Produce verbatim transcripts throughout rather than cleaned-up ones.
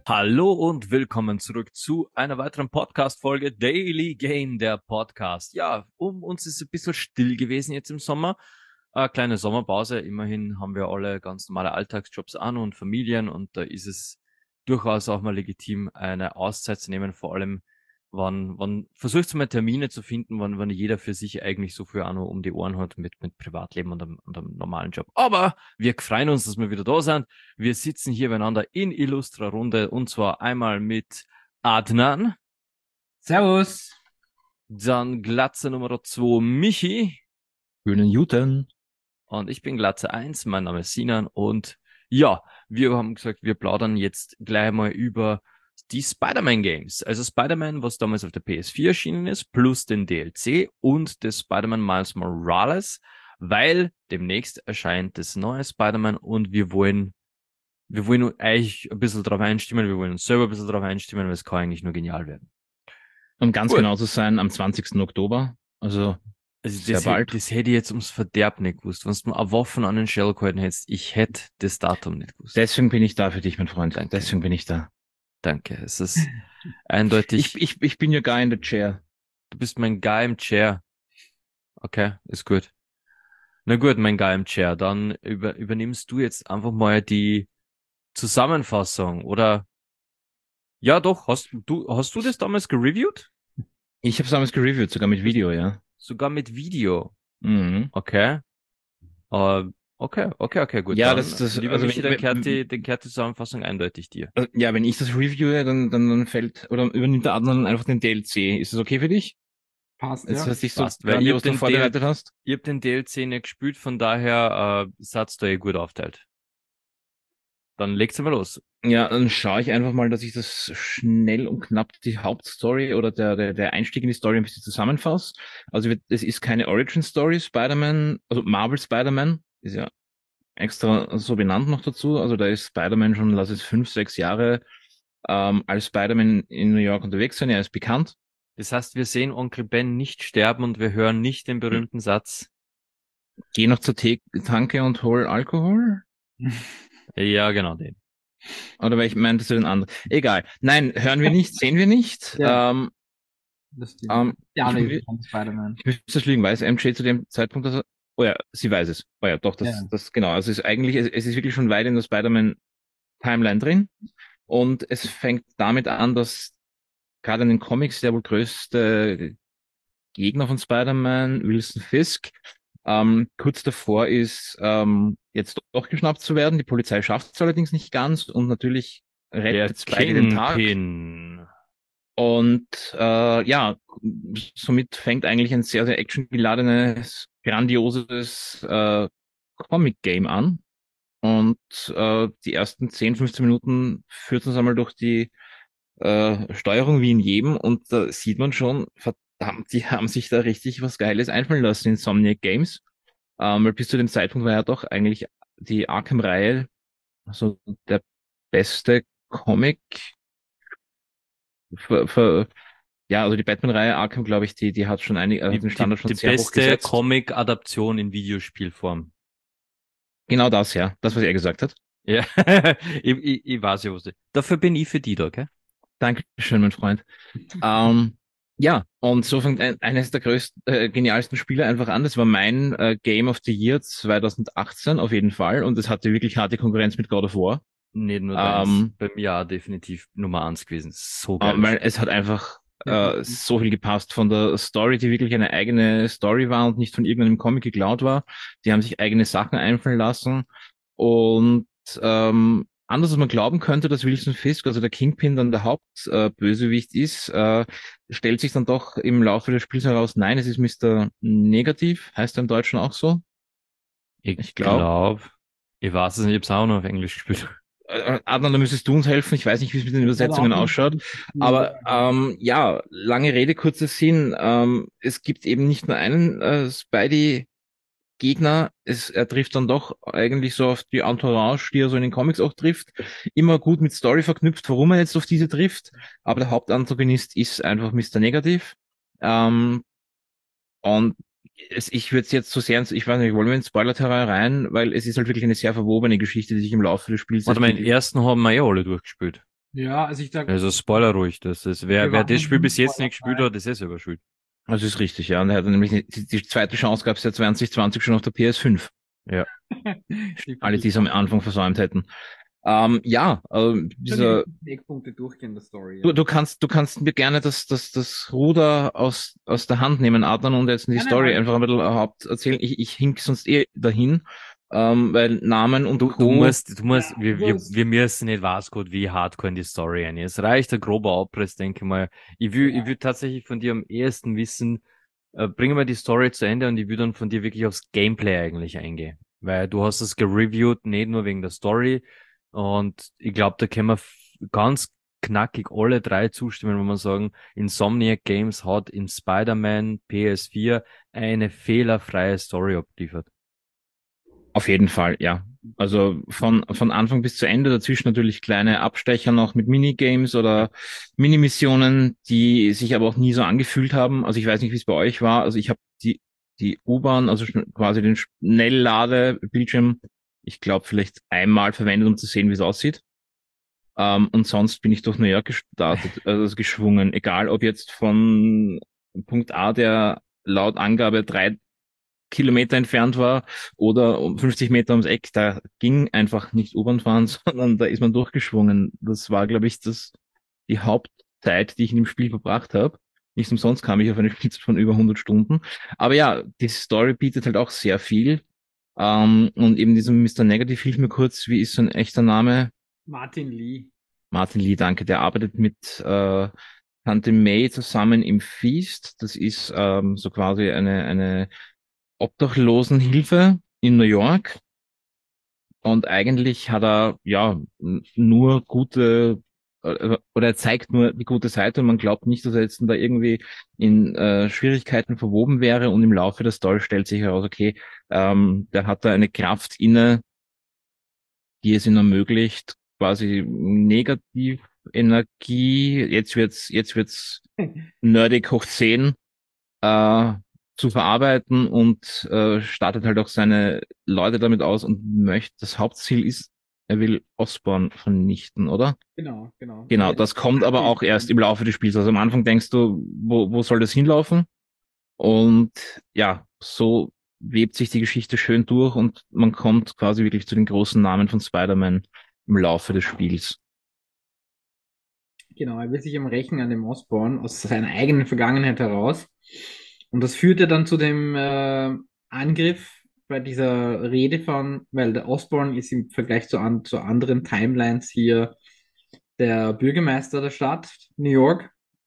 Hallo und willkommen zurück zu einer weiteren Podcast-Folge Daily Game, der Podcast. Ja, um uns ist ein bisschen still gewesen jetzt im Sommer. Eine kleine Sommerpause. Immerhin haben wir alle ganz normale Alltagsjobs an und Familien und da ist es durchaus auch mal legitim, eine Auszeit zu nehmen, vor allem wann, wann versucht mal Termine zu finden, wann, wann jeder für sich eigentlich so viel auch noch um die Ohren hat mit, mit Privatleben und einem, und einem normalen Job. Aber wir freuen uns, dass wir wieder da sind. Wir sitzen hier beieinander in illustrer Runde und zwar einmal mit Adnan, Servus. dann Glatze Nummer zwei Michi Schönen Juten. und ich bin Glatze eins. Mein Name ist Sinan und ja, wir haben gesagt, wir plaudern jetzt gleich mal über die Spider-Man Games. Also Spider-Man, was damals auf der P S vier erschienen ist, plus den D L C und das Spider-Man Miles Morales, weil demnächst erscheint das neue Spider-Man und wir wollen wir wollen eigentlich ein bisschen drauf einstimmen, wir wollen uns selber ein bisschen drauf einstimmen, weil es kann eigentlich nur genial werden. Um ganz Gut. genau zu sein, am zwanzigsten Oktober, also Also sehr das, hätt- bald. das hätte ich jetzt ums Verderb nicht gewusst. Wenn du mir eine Waffen an den Shell gehalten hättest, ich hätte das Datum nicht gewusst. Deswegen bin ich da für dich, mein Freund. Danke, Deswegen bin ich da. danke. Es ist Ich, eindeutig, ich, ich bin ja guy in the chair. du bist mein Guy im Chair. Okay, ist gut. Na gut, mein Guy im Chair. Dann über, übernimmst du jetzt einfach mal die Zusammenfassung, oder? Ja, doch, hast du, hast du das damals gereviewt? Ich habe es damals gereviewt, sogar mit Das, Video, ja. sogar mit Video. Mhm. Okay. Äh, okay, okay, okay, gut. Ja, das, Dann, das, lieber also Michi, wenn, dann kehrt die, wenn, dann kehrt die Zusammenfassung eindeutig dir. also, ja, wenn ich das reviewe, dann, dann, dann fällt, oder übernimmt der Adnan einfach den D L C. Ist das okay für dich? Passt, Jetzt, ja. was dich so Passt, weil ich hab grandios noch den D L, vorbereitet hast? ich hab den D L C nicht gespielt, von daher, äh, Satz da eh gut aufteilt. Dann legt's mal los. Ja, dann schaue ich einfach mal, dass ich das schnell und knapp die Hauptstory oder der, der, der Einstieg in die Story ein bisschen zusammenfasse. Also wird- es ist keine Origin Story, Spider-Man, also Marvel Spider-Man, ist ja extra so benannt noch dazu. Also da ist Spider-Man schon, lass es fünf, sechs Jahre ähm, als Spider-Man in New York unterwegs sein. Er ist bekannt. Das heißt, wir sehen Onkel Ben nicht sterben und wir hören nicht den berühmten Satz. Geh noch zur Te Tanke und hol Alkohol. Ja, genau den. Oder weil ich meinte zu den anderen. Egal. Nein, hören wir nicht, sehen wir nicht. Ja, Ähm, das stimmt. ähm, Ja, ich, nee, von Spider-Man. Ich müsste es lügen, weiß M J zu dem Zeitpunkt, dass er, oh ja, sie weiß es. Oh ja, doch, Ja. das, das, genau. Also es ist eigentlich, es, es ist wirklich schon weit in der Spider-Man-Timeline drin. Und es fängt damit an, dass gerade in den Comics der wohl größte Gegner von Spider-Man, Wilson Fisk, ähm, kurz davor ist, ähm, jetzt doch geschnappt zu werden. Die Polizei schafft es allerdings nicht ganz und natürlich Der rettet Spidey den Tag. Kingpin. Und äh, ja, somit fängt eigentlich ein sehr, sehr actiongeladenes, grandioses äh, Comic-Game an. Und äh, die ersten zehn, fünfzehn Minuten führt uns einmal durch die äh, Steuerung wie in jedem. Und da sieht man schon, verdammt, die haben sich da richtig was Geiles einfallen lassen, Insomniac Games. Ähm, weil bis zu dem Zeitpunkt war ja doch eigentlich die Arkham-Reihe so der beste Comic für, für, ja, also die Batman-Reihe Arkham, glaube ich, die, die hat schon einig, äh, Die, hat den die, Standard schon die sehr hoch beste gesetzt. Comic-Adaption in Videospielform. Genau das, ja. Das, was er gesagt hat. Ja, ich, ich, ich weiß ja, was ich. Dafür bin ich für die da, gell? Dankeschön, mein Freund. Ähm, ja, und so fängt ein, eines der größten, äh, genialsten Spiele einfach an. Das war mein äh, Game of the Year zwanzig achtzehn auf jeden Fall. Und es hatte wirklich harte Konkurrenz mit God of War. Nicht nur deins. Ähm, Bei mir auch definitiv Nummer eins gewesen. So äh, geiles weil Spiel. es hat einfach äh, Definitiv. so viel gepasst von der Story, die wirklich eine eigene Story war und nicht von irgendeinem Comic geklaut war. Die haben sich eigene Sachen einfallen lassen. Und ähm, anders als man glauben könnte, dass Wilson Fisk, also der Kingpin, dann der Hauptbösewicht äh, Bösewicht ist, äh, stellt sich dann doch im Laufe des Spiels heraus, nein, es ist Mister Negativ, heißt er im Deutschen auch so. Ich Ich glaube. glaube, ich weiß es nicht, ich hab's auch noch auf Englisch gespielt. Äh, Adnan, da müsstest du uns helfen. Ich weiß nicht, wie es mit den Ja, Übersetzungen auch nicht. ausschaut. Aber ähm, ja, lange Rede, kurzer Sinn. Ähm, es gibt eben nicht nur einen äh, Spidey Gegner, es, er trifft dann doch eigentlich so auf die Entourage, die er so in den Comics auch trifft. Immer gut mit Story verknüpft, warum er jetzt auf diese trifft. Aber der Hauptantagonist ist einfach Mister Negativ. Ähm, und es, ich würde es jetzt so sehr, ins- ich weiß nicht, wollen wir in Spoiler-Terrain rein, weil es ist halt wirklich eine sehr verwobene Geschichte, die sich im Laufe des Spiels Warte mal, den entwickelt. ersten haben wir ja alle durchgespielt. Ja, also ich sag, Also Spoiler ruhig. Das ist, wer, wir wer waren das noch Spiel nie bis jetzt nicht gespielt spoilerfrei. hat, ist eh selber schuld. Das ist richtig, ja. Und er hat nämlich die, die zweite Chance gab es ja zwanzig zwanzig schon auf der P S fünf. Ja. Die Alle, die es am vergisst man. Anfang versäumt hätten. Ähm, ja, äh, Schon die dieser, wichtigsten Eckpunkte durchgehen, der Story, du, ja. du kannst, du kannst mir gerne das, das, das Ruder aus, aus der Hand nehmen, Adnan, und jetzt die Nein, nein, Story alles. einfach ein bisschen Haupt erzählen. Ich, ich hink sonst eh dahin, ähm, weil Namen und Du, du Co. musst, du Ja, musst, wir, also wir, es, wir müssen nicht was gut, wie hardcore in die Story rein. Es reicht ein grober Abriss, denke ich mal. Ich will, ich ja, will tatsächlich von dir am ehesten wissen, äh, bring mal die Story zu Ende und ich will dann von dir wirklich aufs Gameplay eigentlich eingehen. Weil du hast es gereviewt, nicht nur wegen der Story. Und ich glaube, da können wir f- ganz knackig alle drei zustimmen, wenn man sagen, Insomniac Games hat in Spider-Man P S vier eine fehlerfreie Story abgeliefert. Auf jeden Fall, ja. Also von, von Anfang bis zu Ende, dazwischen natürlich kleine Abstecher noch mit Minigames oder Minimissionen, die sich aber auch nie so angefühlt haben. Also ich weiß nicht, wie es bei euch war. Also ich habe die, die U-Bahn, also schn- quasi den Schnellladebildschirm, ich glaube, vielleicht einmal verwendet, um zu sehen, wie es aussieht. Ähm, und sonst bin ich durch New York gestartet, also geschwungen. Egal, ob jetzt von Punkt A, der laut Angabe drei Kilometer entfernt war oder um fünfzig Meter ums Eck, da ging einfach nicht U-Bahn fahren, sondern da ist man durchgeschwungen. Das war, glaube ich, das, die Hauptzeit, die ich in dem Spiel verbracht habe. Nicht umsonst kam ich auf eine Spielzeit von über hundert Stunden. Aber ja, die Story bietet halt auch sehr viel. Ähm, und eben diesem Mister Negative, hilf mir kurz, wie ist sein echter Name? Martin Lee. Martin Lee, danke. Der arbeitet mit äh, Tante May zusammen im Feast. Das ist ähm, so quasi eine, eine Obdachlosenhilfe in New York, und eigentlich hat er ja n- nur gute äh, oder er zeigt nur die gute Seite, und man glaubt nicht, dass er jetzt da irgendwie in äh, Schwierigkeiten verwoben wäre, und im Laufe der Story stellt sich heraus, okay, ähm, der hat da eine Kraft inne, die es ihm ermöglicht, quasi Negativenergie, jetzt wird's jetzt wird's nerdig hoch zehn, äh, zu verarbeiten, und äh, startet halt auch seine Leute damit aus und möchte, das Hauptziel ist, er will Osborn vernichten, oder? Genau, genau. Genau, Jetzt das kommt aber aktiv. auch erst im Laufe des Spiels. Also am Anfang denkst du, wo, wo soll das hinlaufen? Und ja, so webt sich die Geschichte schön durch, und man kommt quasi wirklich zu den großen Namen von Spider-Man im Laufe des Spiels. Genau, er will sich am rächen an dem Osborn aus seiner eigenen Vergangenheit heraus. Und das führt ja dann zu dem äh, Angriff bei dieser Rede von, weil der Osborn ist im Vergleich zu, an, zu anderen Timelines hier der Bürgermeister der Stadt New York,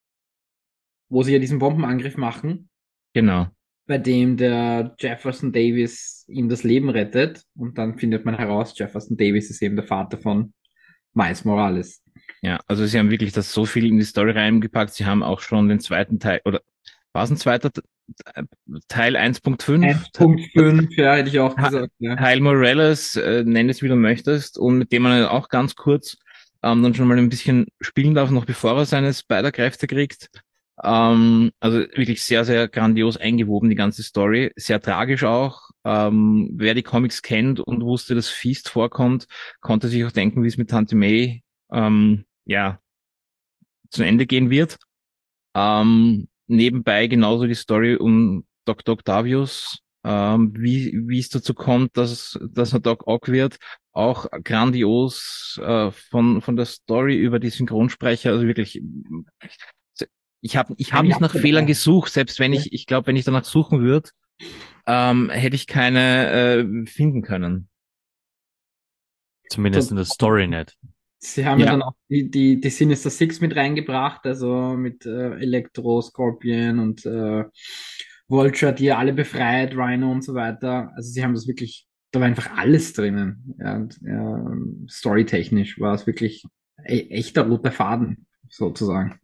wo sie ja diesen Bombenangriff machen, Genau. bei dem der Jefferson Davis ihm das Leben rettet. Und dann findet man heraus, Jefferson Davis ist eben der Vater von Miles Morales. Ja, also sie haben wirklich das so viel in die Story reingepackt. Sie haben auch schon den zweiten Teil, oder war es ein zweiter Te- Teil eins Punkt fünf? Te- eins Punkt fünf, ja, hätte ich auch Ha- gesagt, ja. Teil Morales, äh, nenn es wie du möchtest, und mit dem man ja auch ganz kurz ähm, dann schon mal ein bisschen spielen darf, noch bevor er seine Spider-Kräfte kriegt. Ähm, also wirklich sehr, sehr grandios eingewoben, die ganze Story. Sehr tragisch auch. Ähm, wer die Comics kennt und wusste, dass Feast vorkommt, konnte sich auch denken, wie es mit Tante May ähm, ja, zu Ende gehen wird. Ähm, nebenbei genauso die Story um Doktor Octavius, ähm, wie, wie es dazu kommt, dass, dass er Doc Ock wird. Auch grandios äh, von, von der Story über die Synchronsprecher. Also wirklich, ich habe ich hab Ein nicht Jahr nach Fehlern dabei. gesucht, selbst wenn Ja. ich, ich glaube, wenn ich danach suchen würde, ähm, hätte ich keine äh, finden können. Zumindest So, in der Story nicht. sie haben ja Ja, dann auch die, die, die Sinister Six mit reingebracht, also mit äh, Elektro, Scorpion und äh, Vulture, die ja alle befreit, Rhino und so weiter. Also sie haben das wirklich, da war einfach alles drinnen. Ja, und, ja, storytechnisch war es wirklich e echter roter Faden, sozusagen.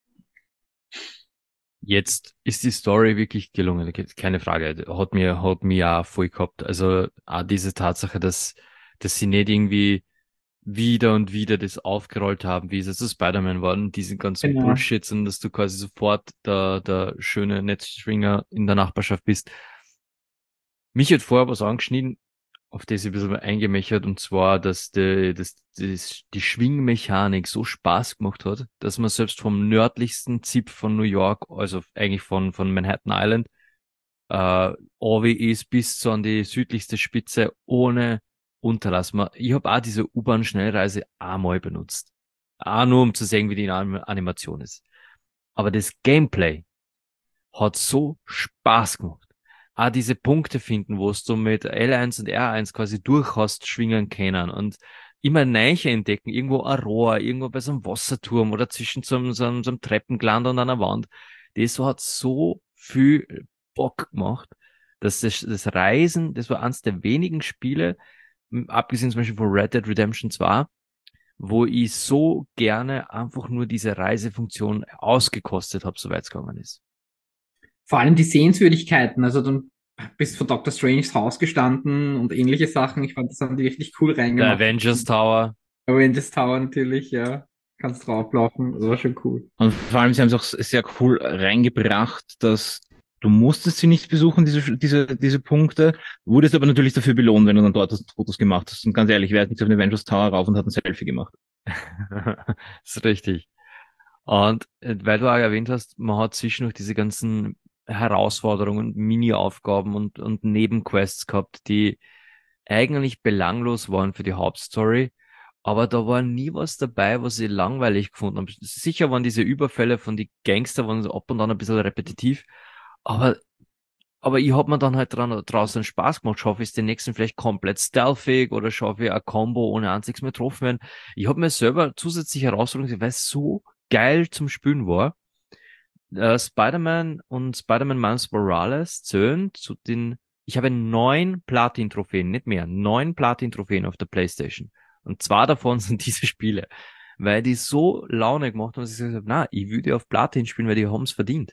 Jetzt ist die Story wirklich gelungen, da gibt's keine Frage. Hat mir, hat mir ja voll gehabt. Also auch diese Tatsache, dass, dass sie nicht irgendwie wieder und wieder das aufgerollt haben, wie es jetzt zu Spider-Man war, und diesen ganzen Genau. Bullshit, sondern dass du quasi sofort der, der schöne Netzspringer in der Nachbarschaft bist. Mich hat vorher was angeschnitten, auf das ich ein bisschen eingemächert, und zwar, dass die, dass das, die Schwingmechanik so Spaß gemacht hat, dass man selbst vom nördlichsten Zipfel von New York, also eigentlich von, von Manhattan Island, äh, runter ist bis zu an die südlichste Spitze ohne Unterlass. Man- Ich habe auch diese U-Bahn-Schnellreise einmal benutzt. Auch nur, um zu sehen, wie die Anim- Animation ist. Aber das Gameplay hat so Spaß gemacht. Auch diese Punkte finden, wo du mit L eins und R eins quasi durch hast schwingen können und immer Neiche entdecken, irgendwo ein Rohr, irgendwo bei so einem Wasserturm oder zwischen so einem, so einem, so einem Treppengland und einer Wand. Das hat so viel Bock gemacht, dass das, das Reisen, das war eines der wenigen Spiele, m, abgesehen zum Beispiel von Red Dead Redemption zwei, wo ich so gerne einfach nur diese Reisefunktion ausgekostet habe, soweit es gegangen ist. Vor allem die Sehenswürdigkeiten. Also du bist vor Doctor Stranges Haus gestanden und ähnliche Sachen. Ich fand, das haben die richtig cool Der reingemacht. Avengers Tower. Avengers Tower natürlich, ja. Kannst drauflaufen. Das war schon cool. Und vor allem, sie haben es auch sehr cool reingebracht, dass du musstest sie nicht besuchen, diese, diese, diese Punkte, wurdest aber natürlich dafür belohnt, wenn du dann dort Fotos gemacht hast. Und ganz ehrlich, wer hat nicht auf den Avengers Tower rauf und hat ein Selfie gemacht? Das ist richtig. Und äh, weil du auch erwähnt hast, man hat zwischendurch diese ganzen Herausforderungen, Mini-Aufgaben und, und Nebenquests gehabt, die eigentlich belanglos waren für die Hauptstory, aber da war nie was dabei, was ich langweilig gefunden habe. Sicher waren diese Überfälle von die Gangster waren so ab und an ein bisschen repetitiv, aber aber ich hab mir dann halt dran, draußen Spaß gemacht. Schaffe ich es den nächsten vielleicht komplett stealthig oder schaffe ich ein Combo ohne einziges mehr getroffen werden. Ich habe mir selber zusätzliche Herausforderungen gesehen, weil es so geil zum Spielen war. Äh, Spider-Man und Spider-Man Miles Morales zählen zu den, ich habe neun Platin-Trophäen, nicht mehr, neun Platin-Trophäen auf der PlayStation. Und zwei davon sind diese Spiele. Weil die so Laune gemacht haben, dass ich gesagt habe, na, ich würde auf Platin spielen, weil die haben es verdient.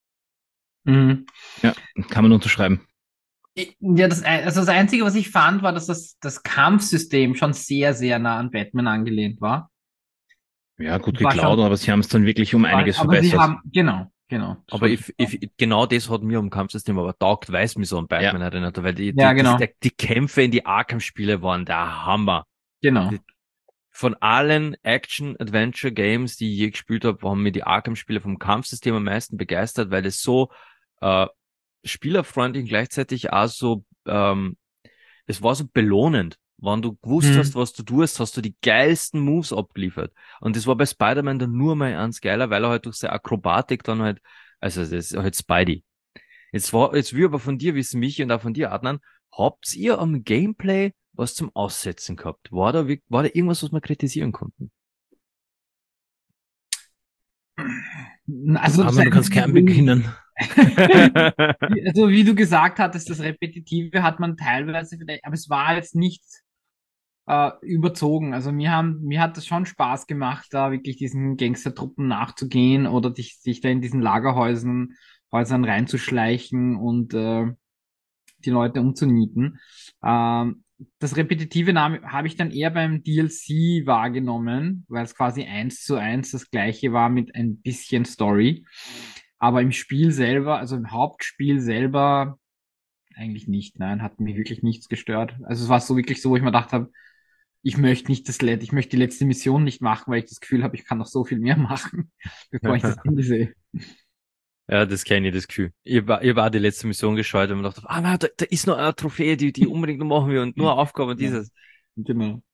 Mhm. Ja, kann man unterschreiben. Ja, das, also das Einzige, was ich fand, war, dass das, das Kampfsystem schon sehr, sehr nah an Batman angelehnt war. Ja, gut War geklaut, schon, aber sie haben es dann wirklich um war, einiges aber sie verbessert. haben, genau, genau. Das Aber wollte ich, ich sagen. ich, genau das hat mir am Kampfsystem aber taugt, weil es mich so an Ja, Batman erinnert hat, weil die, Ja, die, die, genau, die, die Kämpfe in die Arkham-Spiele waren der Hammer. genau. Die, von allen Action-Adventure-Games, die ich je gespielt habe, haben mir die Arkham-Spiele vom Kampfsystem am meisten begeistert, weil es so äh, spielerfreundlich und gleichzeitig auch so, ähm, es war so belohnend. Wenn du gewusst hast, Hm. was du tust, hast du die geilsten Moves abgeliefert. Und das war bei Spider-Man dann nur mal eins geiler, weil er halt durch seine Akrobatik dann halt, also das ist halt Spidey. Jetzt war, jetzt will ich aber von dir wissen, Michi, und auch von dir, Adnan, habt ihr am Gameplay was zum Aussetzen gehabt? War da, wirk- war da irgendwas, was wir kritisieren konnten? Also das aber du kannst Einzige, gern wo ich- beginnen. also wie du gesagt hattest, das Repetitive hat man teilweise vielleicht, aber es war jetzt nicht äh, überzogen. Also mir haben, mir hat das schon Spaß gemacht, da wirklich diesen Gangstertruppen nachzugehen oder dich, sich da in diesen Lagerhäusern Häusern reinzuschleichen und äh, die Leute umzunieten. Ähm, das Repetitive habe ich dann eher beim D L C wahrgenommen, weil es quasi eins zu eins das gleiche war mit ein bisschen Story. Aber im Spiel selber, also im Hauptspiel selber, eigentlich nicht. Nein, hat mich wirklich nichts gestört. Also es war so wirklich so, wo ich mir gedacht habe, ich möchte nicht das Let ich möchte die letzte Mission nicht machen, weil ich das Gefühl habe, ich kann noch so viel mehr machen, bevor ich das Ende sehe. Ja, das kenne ich, das Gefühl. Ich war, ich war die letzte Mission gescheut und mir dachte, ah, na, da, da ist noch eine Trophäe, die, die unbedingt noch machen wir und nur eine Aufgabe und Ja, dieses. genau.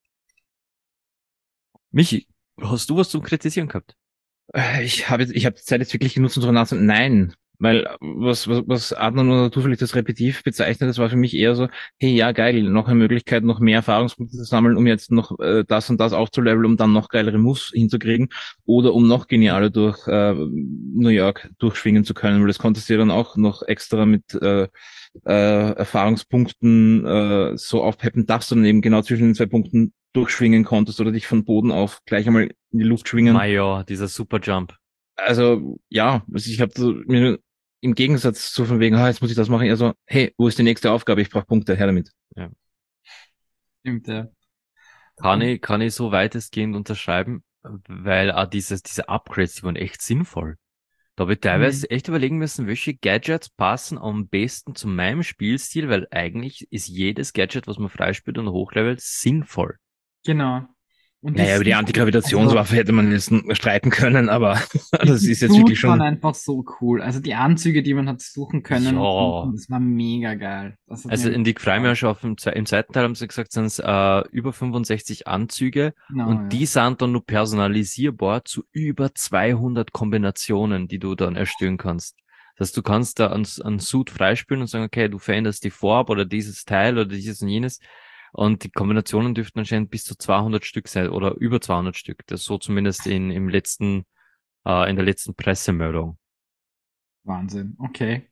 Michi, hast du was zum Kritisieren gehabt? Äh, Ich habe jetzt, ich habe die Zeit jetzt wirklich genutzt, um darüber nachzudenken. Nein, weil äh, was, was, was Adnan oder du vielleicht das Repetitiv bezeichnet, das war für mich eher so, hey, ja, geil, noch eine Möglichkeit, noch mehr Erfahrungspunkte zu sammeln, um jetzt noch äh, das und das aufzuleveln, um dann noch geilere Moves hinzukriegen oder um noch genialer durch äh, New York durchschwingen zu können, weil das konntest du ja dann auch noch extra mit äh, äh, Erfahrungspunkten äh, so aufpeppen, dass du dann eben genau zwischen den zwei Punkten durchschwingen konntest oder dich von Boden auf gleich einmal in die Luft schwingen. Major, dieser Superjump. Also ja, also ich habe so, mir im Gegensatz zu von wegen, ah, jetzt muss ich das machen, eher so, hey, wo ist die nächste Aufgabe? Ich brauche Punkte, her damit. Ja. Stimmt, ja. Kann ich, kann ich so weitestgehend unterschreiben, weil auch dieses, diese Upgrades, die waren echt sinnvoll. Da habe ich teilweise Mhm. echt überlegen müssen, welche Gadgets passen am besten zu meinem Spielstil, weil eigentlich ist jedes Gadget, was man freispielt und hochlevelt, sinnvoll. Genau. Und Naja, das über die sieht, also, Antigravitationswaffe hätte man jetzt streiten können, aber die, das die ist jetzt wirklich Suits waren schon, einfach so cool. Also die Anzüge, die man hat suchen können, und, Ja, und das war mega geil. Das hat also mir in die gefallen. Crime auf im, zwe- im zweiten Teil haben sie gesagt, sind es äh, über fünfundsechzig Anzüge Genau, und ja. die sind dann nur personalisierbar zu über zweihundert Kombinationen, die du dann erstellen kannst. Das heißt, du kannst da einen, einen Suit freispielen und sagen, okay, du veränderst die Farbe oder dieses Teil oder dieses und jenes. Und die Kombinationen dürften anscheinend bis zu zweihundert Stück sein oder über zweihundert Stück. Das ist so zumindest in, im letzten, äh, in der letzten Pressemeldung. Wahnsinn. Okay.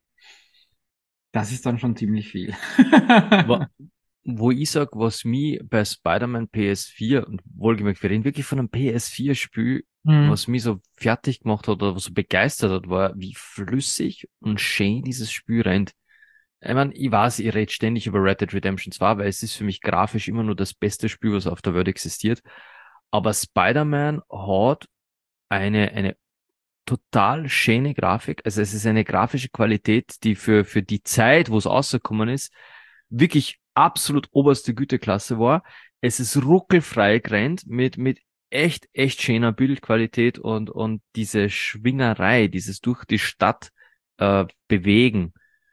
Das ist dann schon ziemlich viel. Wa- Wo ich sag, was mich bei Spider-Man P S vier, und wohlgemerkt, wir reden wirklich von einem P S vier-Spiel, Hm. was mich so fertig gemacht hat oder was so begeistert hat, war, wie flüssig und schön dieses Spiel rennt. Ich meine, ich weiß, ich rede ständig über Red Dead Redemption zwei, weil es ist für mich grafisch immer nur das beste Spiel, was auf der Welt existiert. Aber Spider-Man hat eine, eine total schöne Grafik. Also es ist eine grafische Qualität, die für, für die Zeit, wo es rausgekommen ist, wirklich absolut oberste Güteklasse war. Es ist ruckelfrei gerannt mit, mit echt, echt schöner Bildqualität und, und diese Schwingerei, dieses durch die Stadt äh, bewegen.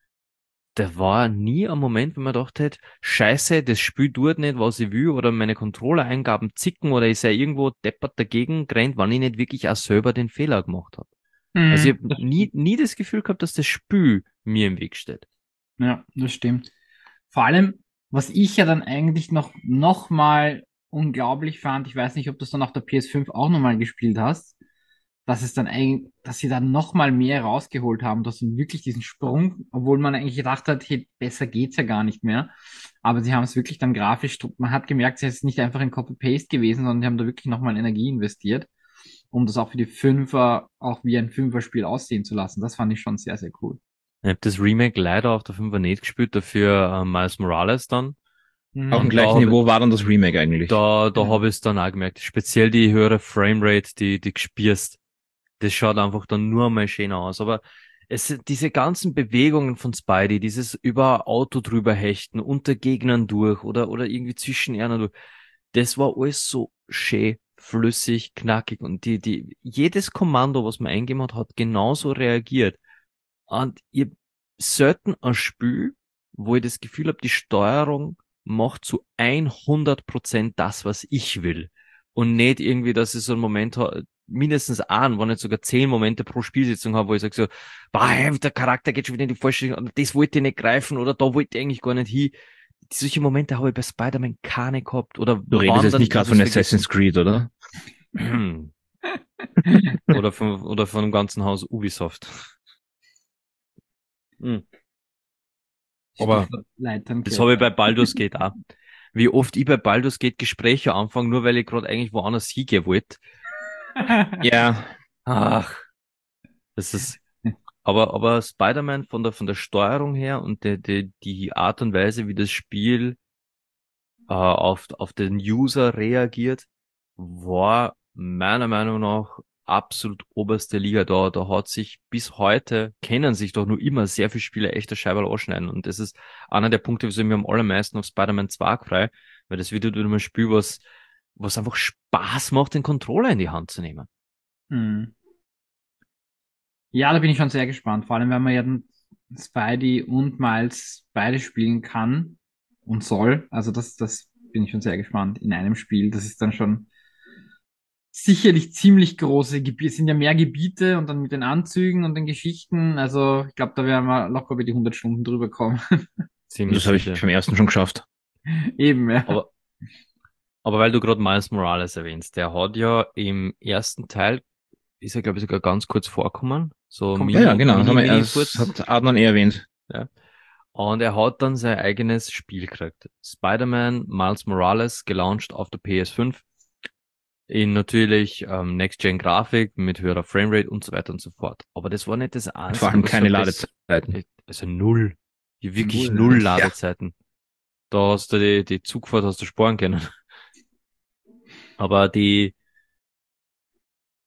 Da war nie ein Moment, wo man gedacht hätte, Scheiße, das Spiel tut nicht, was ich will, oder meine Controller-Eingaben zicken, oder ich sei irgendwo deppert dagegen gerannt, wann ich nicht wirklich auch selber den Fehler gemacht habe. Also ich Hm. habe Das nie, stimmt. nie das Gefühl gehabt, dass das Spiel mir im Weg steht. Ja, das stimmt. Vor allem, was ich ja dann eigentlich noch, noch mal unglaublich fand, ich weiß nicht, ob du es dann auf der P S fünf auch noch mal gespielt hast, dass es dann eigentlich, dass sie dann noch mal mehr rausgeholt haben, dass sie wirklich diesen Sprung, obwohl man eigentlich gedacht hat, hey, besser geht's ja gar nicht mehr. Aber sie haben es wirklich dann grafisch, man hat gemerkt, es ist nicht einfach ein Copy-Paste gewesen, sondern die haben da wirklich noch mal Energie investiert, um das auch für die Fünfer, auch wie ein Fünfer-Spiel aussehen zu lassen. Das fand ich schon sehr, sehr cool. Ich habe das Remake leider auf der fünfer nicht gespielt, dafür äh, Miles Morales dann. auf dem Mhm. Und da gleichen habe Niveau war dann das Remake eigentlich. da, da Ja. hab ich es dann auch gemerkt. Speziell die höhere Framerate, die, die gespürst. Das schaut einfach dann nur mal schöner aus. Aber es sind diese ganzen Bewegungen von Spidey, dieses über Auto drüber hechten, unter Gegnern durch oder, oder irgendwie zwischen ihnen durch. Das war alles so schön, flüssig, knackig und die, die, jedes Kommando, was man eingegeben hat, hat genauso reagiert. Und ich hab selten ein Spiel, wo ich das Gefühl habe, die Steuerung macht zu hundert Prozent das, was ich will. Und nicht irgendwie, dass ich so einen Moment habe, mindestens einen, wenn nicht sogar zehn Momente pro Spielsitzung habe, wo ich sage so, bah, hey, der Charakter geht schon wieder in die falsche Richtung, oder das wollte ich nicht greifen, oder da wollte ich eigentlich gar nicht hin. Solche Momente habe ich bei Spider-Man keine gehabt, oder Du redest wann, jetzt dann nicht gerade habe ich es von Assassin's vergessen. Creed, oder? Oder von, oder von dem ganzen Haus Ubisoft. Hm. Aber Stichwort das habe ich Leiternkette. bei Baldur's Gate auch. Wie oft ich bei Baldur's Gate Gespräche anfange, nur weil ich gerade eigentlich woanders hingehen wollte. Ja, Ach, das ist, aber, aber Spider-Man von der, von der Steuerung her und der, der, die Art und Weise, wie das Spiel, äh, auf, auf den User reagiert, war meiner Meinung nach absolut oberste Liga da. Da hat sich bis heute, kennen sich doch nur immer sehr viele Spieler echter Scheiberl anschneiden. Und das ist einer der Punkte, wieso ich mich am allermeisten auf Spider-Man zwei freue, weil das wieder ein Spiel, was, was einfach Spaß macht, den Controller in die Hand zu nehmen. Hm. Ja, da bin ich schon sehr gespannt. Vor allem, wenn man ja dann Spidey und Miles beide spielen kann und soll. Also das, das bin ich schon sehr gespannt in einem Spiel. Das ist dann schon sicherlich ziemlich große Gebiete. Es sind ja mehr Gebiete und dann mit den Anzügen und den Geschichten. Also ich glaube, da werden wir locker über die hundert Stunden drüber kommen. Ziemlich das habe ich sicher. beim ersten schon geschafft. Eben, ja. Aber, aber weil du gerade Miles Morales erwähnst, der hat ja im ersten Teil, ist er glaube ich sogar ganz kurz vorkommen, so Kommt Ja, ja, Mini, genau. Das, Mini, haben wir, Mini das kurz, hat Adnan eh erwähnt. ja. Und er hat dann sein eigenes Spiel gekriegt. Spider-Man Miles Morales, gelauncht auf der P S fünf. In natürlich ähm, Next-Gen-Grafik mit höherer Framerate und so weiter und so fort. Aber das war nicht das Und vor Einzige, allem was keine verbessert. Ladezeiten. Also null. Die wirklich Null, null ja. Ja. Ladezeiten. Da hast du die, die Zugfahrt hast du sparen können. Aber die,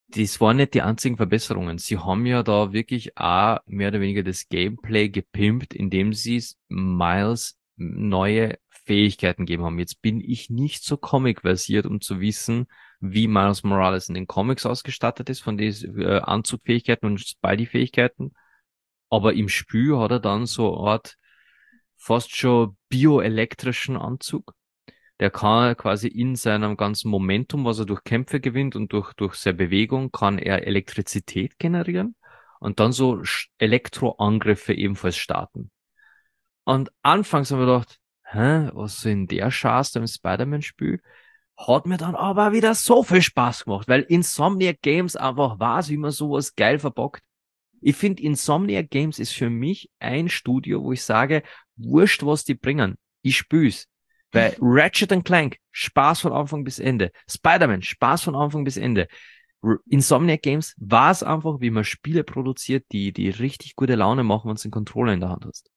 das waren nicht die einzigen Verbesserungen. Sie haben ja da wirklich auch mehr oder weniger das Gameplay gepimpt, indem sie Miles neue Fähigkeiten gegeben haben. Jetzt bin ich nicht so Comic-versiert, um zu wissen, wie Miles Morales in den Comics ausgestattet ist, von diesen äh, Anzugfähigkeiten und Spidey-Fähigkeiten. Aber im Spiel hat er dann so eine Art fast schon bioelektrischen Anzug. Der kann quasi in seinem ganzen Momentum, was er durch Kämpfe gewinnt und durch, durch seine Bewegung, kann er Elektrizität generieren und dann so Sch- Elektroangriffe ebenfalls starten. Und anfangs haben wir gedacht, hä, was soll denn der Schatz da im Spider-Man-Spiel? Hat mir dann aber wieder so viel Spaß gemacht, weil Insomniac Games einfach weiß, wie man sowas geil verbockt. Ich finde, Insomniac Games ist für mich ein Studio, wo ich sage, wurscht, was die bringen. Ich spür's. Weil Ratchet and Clank, Spaß von Anfang bis Ende. Spider-Man, Spaß von Anfang bis Ende. R- Insomniac Games war es einfach, wie man Spiele produziert, die, die richtig gute Laune machen, wenn du den Controller in der Hand hast.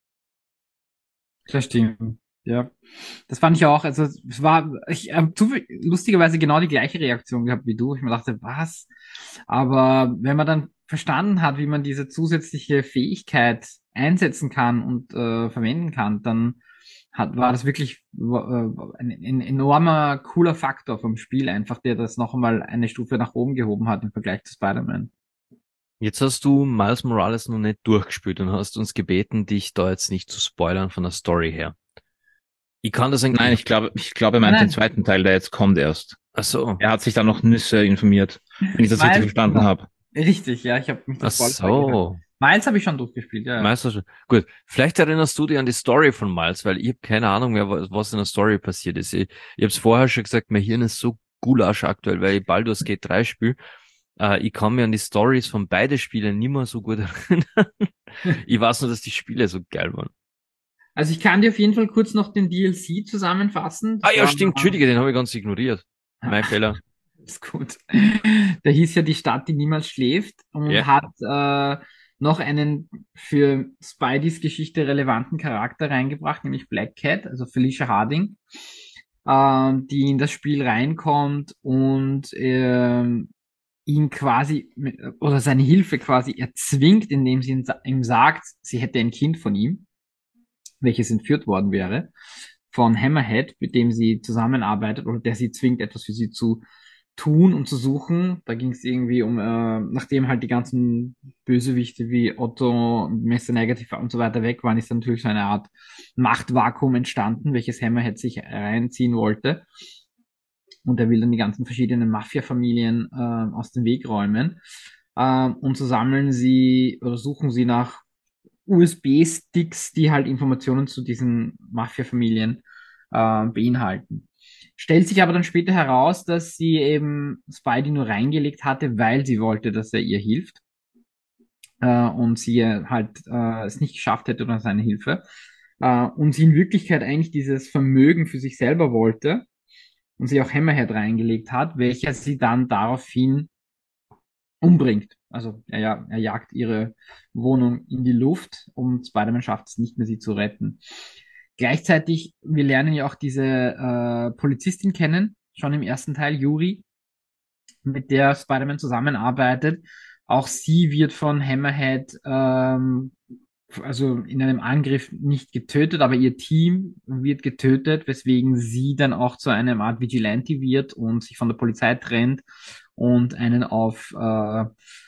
Das stimmt. Ja. Das fand ich auch, also es war, ich habe lustigerweise genau die gleiche Reaktion gehabt wie du. Ich mir dachte, was? Aber wenn man dann verstanden hat, wie man diese zusätzliche Fähigkeit einsetzen kann und äh, verwenden kann, dann hat, war das wirklich äh, ein, ein enormer cooler Faktor vom Spiel einfach, der das noch einmal eine Stufe nach oben gehoben hat im Vergleich zu Spider-Man. Jetzt hast du Miles Morales noch nicht durchgespielt und hast uns gebeten, dich da jetzt nicht zu spoilern von der Story her. Ich kann das eigentlich... Nein, ich glaube, ich glaube, er meint Nein. den zweiten Teil, der jetzt kommt erst. Ach so. Er hat sich da noch Nüsse informiert, wenn ich das richtig Miles- verstanden habe. Richtig, ja, ich habe mich Ach das voll vorgehört. so. Miles habe ich schon durchgespielt, ja. ja. Miles hast du- Gut, vielleicht erinnerst du dich an die Story von Miles, weil ich habe keine Ahnung mehr, was was in der Story passiert ist. Ich, ich habe es vorher schon gesagt, mein Hirn ist so Gulasch aktuell, weil ich Baldur's Gate drei spiele. Äh, ich kann mir an die Stories von beiden Spielen nicht mehr so gut erinnern. Ich weiß nur, dass die Spiele so geil waren. Also ich kann dir auf jeden Fall kurz noch den D L C zusammenfassen. Ah ja, Das stimmt, war- Entschuldige, den habe ich ganz ignoriert. Mein Fehler. Ist gut. Der hieß ja Die Stadt, die niemals schläft und Ja. hat äh, noch einen für Spideys Geschichte relevanten Charakter reingebracht, nämlich Black Cat, also Felicia Harding, ähm, die in das Spiel reinkommt und ähm, ihn quasi mit- oder seine Hilfe quasi erzwingt, indem sie ihm sa- ihm sagt, sie hätte ein Kind von ihm, welches entführt worden wäre, von Hammerhead, mit dem sie zusammenarbeitet oder der sie zwingt, etwas für sie zu tun und zu suchen. Da ging es irgendwie um, äh, nachdem halt die ganzen Bösewichte wie Otto, Mister Negative und so weiter weg waren, ist dann natürlich so eine Art Machtvakuum entstanden, welches Hammerhead sich reinziehen wollte. Und er will dann die ganzen verschiedenen Mafia-Familien äh, aus dem Weg räumen. Ähm, und so sammeln sie oder suchen sie nach U S B-Sticks, die halt Informationen zu diesen Mafia-Familien äh, beinhalten. Stellt sich aber dann später heraus, dass sie eben Spidey nur reingelegt hatte, weil sie wollte, dass er ihr hilft. Äh, und sie halt äh, es nicht geschafft hätte ohne seine Hilfe. Äh, und sie in Wirklichkeit eigentlich dieses Vermögen für sich selber wollte und sie auch Hammerhead reingelegt hat, welcher sie dann daraufhin umbringt. Also er, ja- er jagt ihre Wohnung in die Luft und Spider-Man schafft es nicht mehr, sie zu retten. Gleichzeitig, wir lernen ja auch diese äh, Polizistin kennen, schon im ersten Teil, Yuri, mit der Spider-Man zusammenarbeitet. Auch sie wird von Hammerhead ähm, also in einem Angriff nicht getötet, aber ihr Team wird getötet, weswegen sie dann auch zu einer Art Vigilante wird und sich von der Polizei trennt und einen auf äh,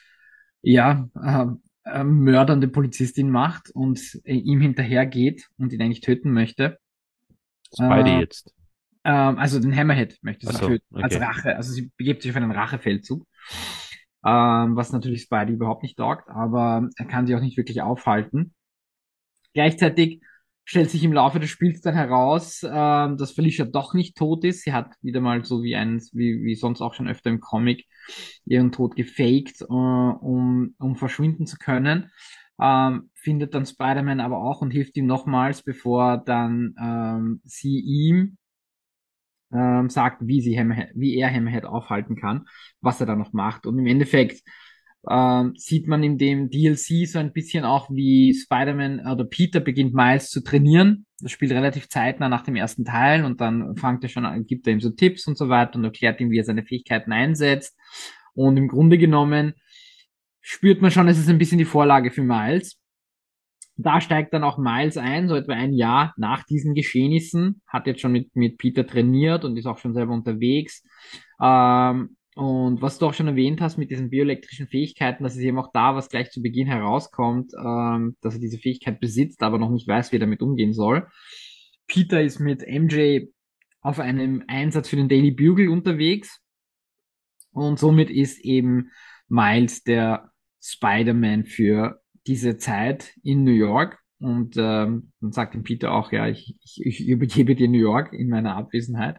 ja äh, äh, mördernde Polizistin macht und äh, ihm hinterhergeht und ihn eigentlich töten möchte. Spidey Äh, jetzt. ähm, also den Hammerhead möchte sie Ach so, töten, okay. als Rache. Also sie begibt sich auf einen Rachefeldzug, ähm, was natürlich Spidey überhaupt nicht taugt, aber er kann sie auch nicht wirklich aufhalten. Gleichzeitig stellt sich im Laufe des Spiels dann heraus, ähm, dass Felicia doch nicht tot ist. Sie hat wieder mal so wie eins, wie, wie sonst auch schon öfter im Comic, ihren Tod gefaked, äh, um, um verschwinden zu können. Ähm, findet dann Spider-Man aber auch und hilft ihm nochmals, bevor dann ähm, sie ihm ähm, sagt, wie sie Hammerhead, wie er Hammerhead aufhalten kann, was er da noch macht. Und im Endeffekt ähm, sieht man in dem D L C so ein bisschen auch, wie Spider-Man oder Peter beginnt Miles zu trainieren. Das spielt relativ zeitnah nach dem ersten Teil und dann fängt er schon an, gibt er ihm so Tipps und so weiter und erklärt ihm, wie er seine Fähigkeiten einsetzt. Und im Grunde genommen spürt man schon, es ist ein bisschen die Vorlage für Miles. Da steigt dann auch Miles ein, so etwa ein Jahr nach diesen Geschehnissen, hat jetzt schon mit, mit Peter trainiert und ist auch schon selber unterwegs. Ähm, und was du auch schon erwähnt hast mit diesen bioelektrischen Fähigkeiten, das ist eben auch da, was gleich zu Beginn herauskommt, ähm, dass er diese Fähigkeit besitzt, aber noch nicht weiß, wie er damit umgehen soll. Peter ist mit M J auf einem Einsatz für den Daily Bugle unterwegs und somit ist eben Miles der Spider-Man für diese Zeit in New York. Und ähm, dann sagt ihm Peter auch, ja, ich, ich, ich übergebe dir New York in meiner Abwesenheit.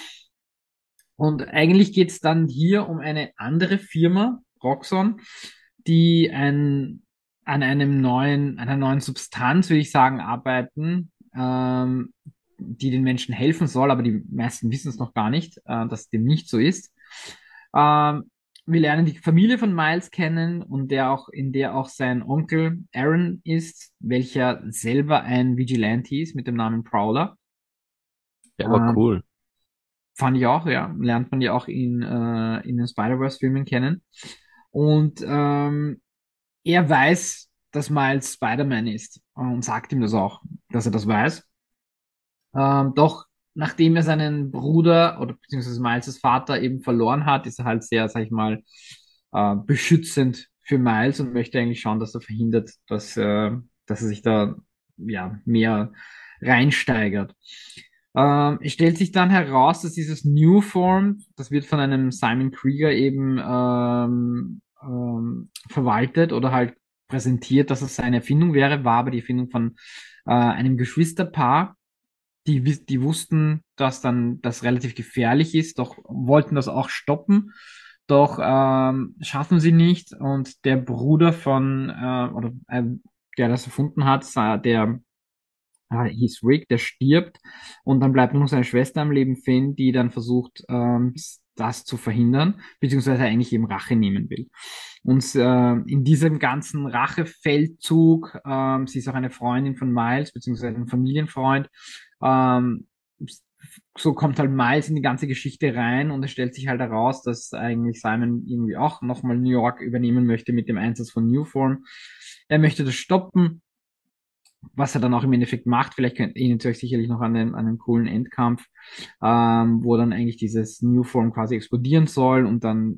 Und eigentlich geht's dann hier um eine andere Firma, Roxxon, die ein, an einem neuen, einer neuen Substanz, würde ich sagen, arbeiten, ähm, die den Menschen helfen soll, aber die meisten wissen es noch gar nicht, äh, dass dem nicht so ist. Ähm, wir lernen die Familie von Miles kennen und der auch, in der auch sein Onkel Aaron ist, welcher selber ein Vigilante ist mit dem Namen Prowler. Ja, aber Ähm, cool. Fand ich auch, ja. Lernt man ja auch in, äh, in den Spider-Verse-Filmen kennen. Und ähm, er weiß, dass Miles Spider-Man ist und sagt ihm das auch, dass er das weiß. Ähm, doch nachdem er seinen Bruder oder beziehungsweise Miles' Vater eben verloren hat, ist er halt sehr, sag ich mal, äh, beschützend für Miles und möchte eigentlich schauen, dass er verhindert, dass, äh, dass er sich da ja mehr reinsteigert. Ähm, es stellt sich dann heraus, dass dieses New Form, das wird von einem Simon Krieger eben ähm, ähm, verwaltet oder halt präsentiert, dass es seine Erfindung wäre, war aber die Erfindung von äh, einem Geschwisterpaar, die, die wussten, dass dann das relativ gefährlich ist, doch wollten das auch stoppen. Doch ähm, schaffen sie nicht und der Bruder von, äh, oder äh, der das erfunden hat, der äh, hieß Rick, der stirbt und dann bleibt nur noch seine Schwester am Leben, Finn, die dann versucht, ähm, das zu verhindern, beziehungsweise eigentlich eben Rache nehmen will. Und äh, in diesem ganzen Rachefeldzug, ähm, sie ist auch eine Freundin von Miles, beziehungsweise ein Familienfreund, ähm, so kommt halt Miles in die ganze Geschichte rein und es stellt sich halt heraus, dass eigentlich Simon irgendwie auch nochmal New York übernehmen möchte mit dem Einsatz von Newform. Er möchte das stoppen, was er dann auch im Endeffekt macht. Vielleicht könnt ihr erinnert euch sicherlich noch an den, an den coolen Endkampf, ähm, wo dann eigentlich dieses Newform quasi explodieren soll und dann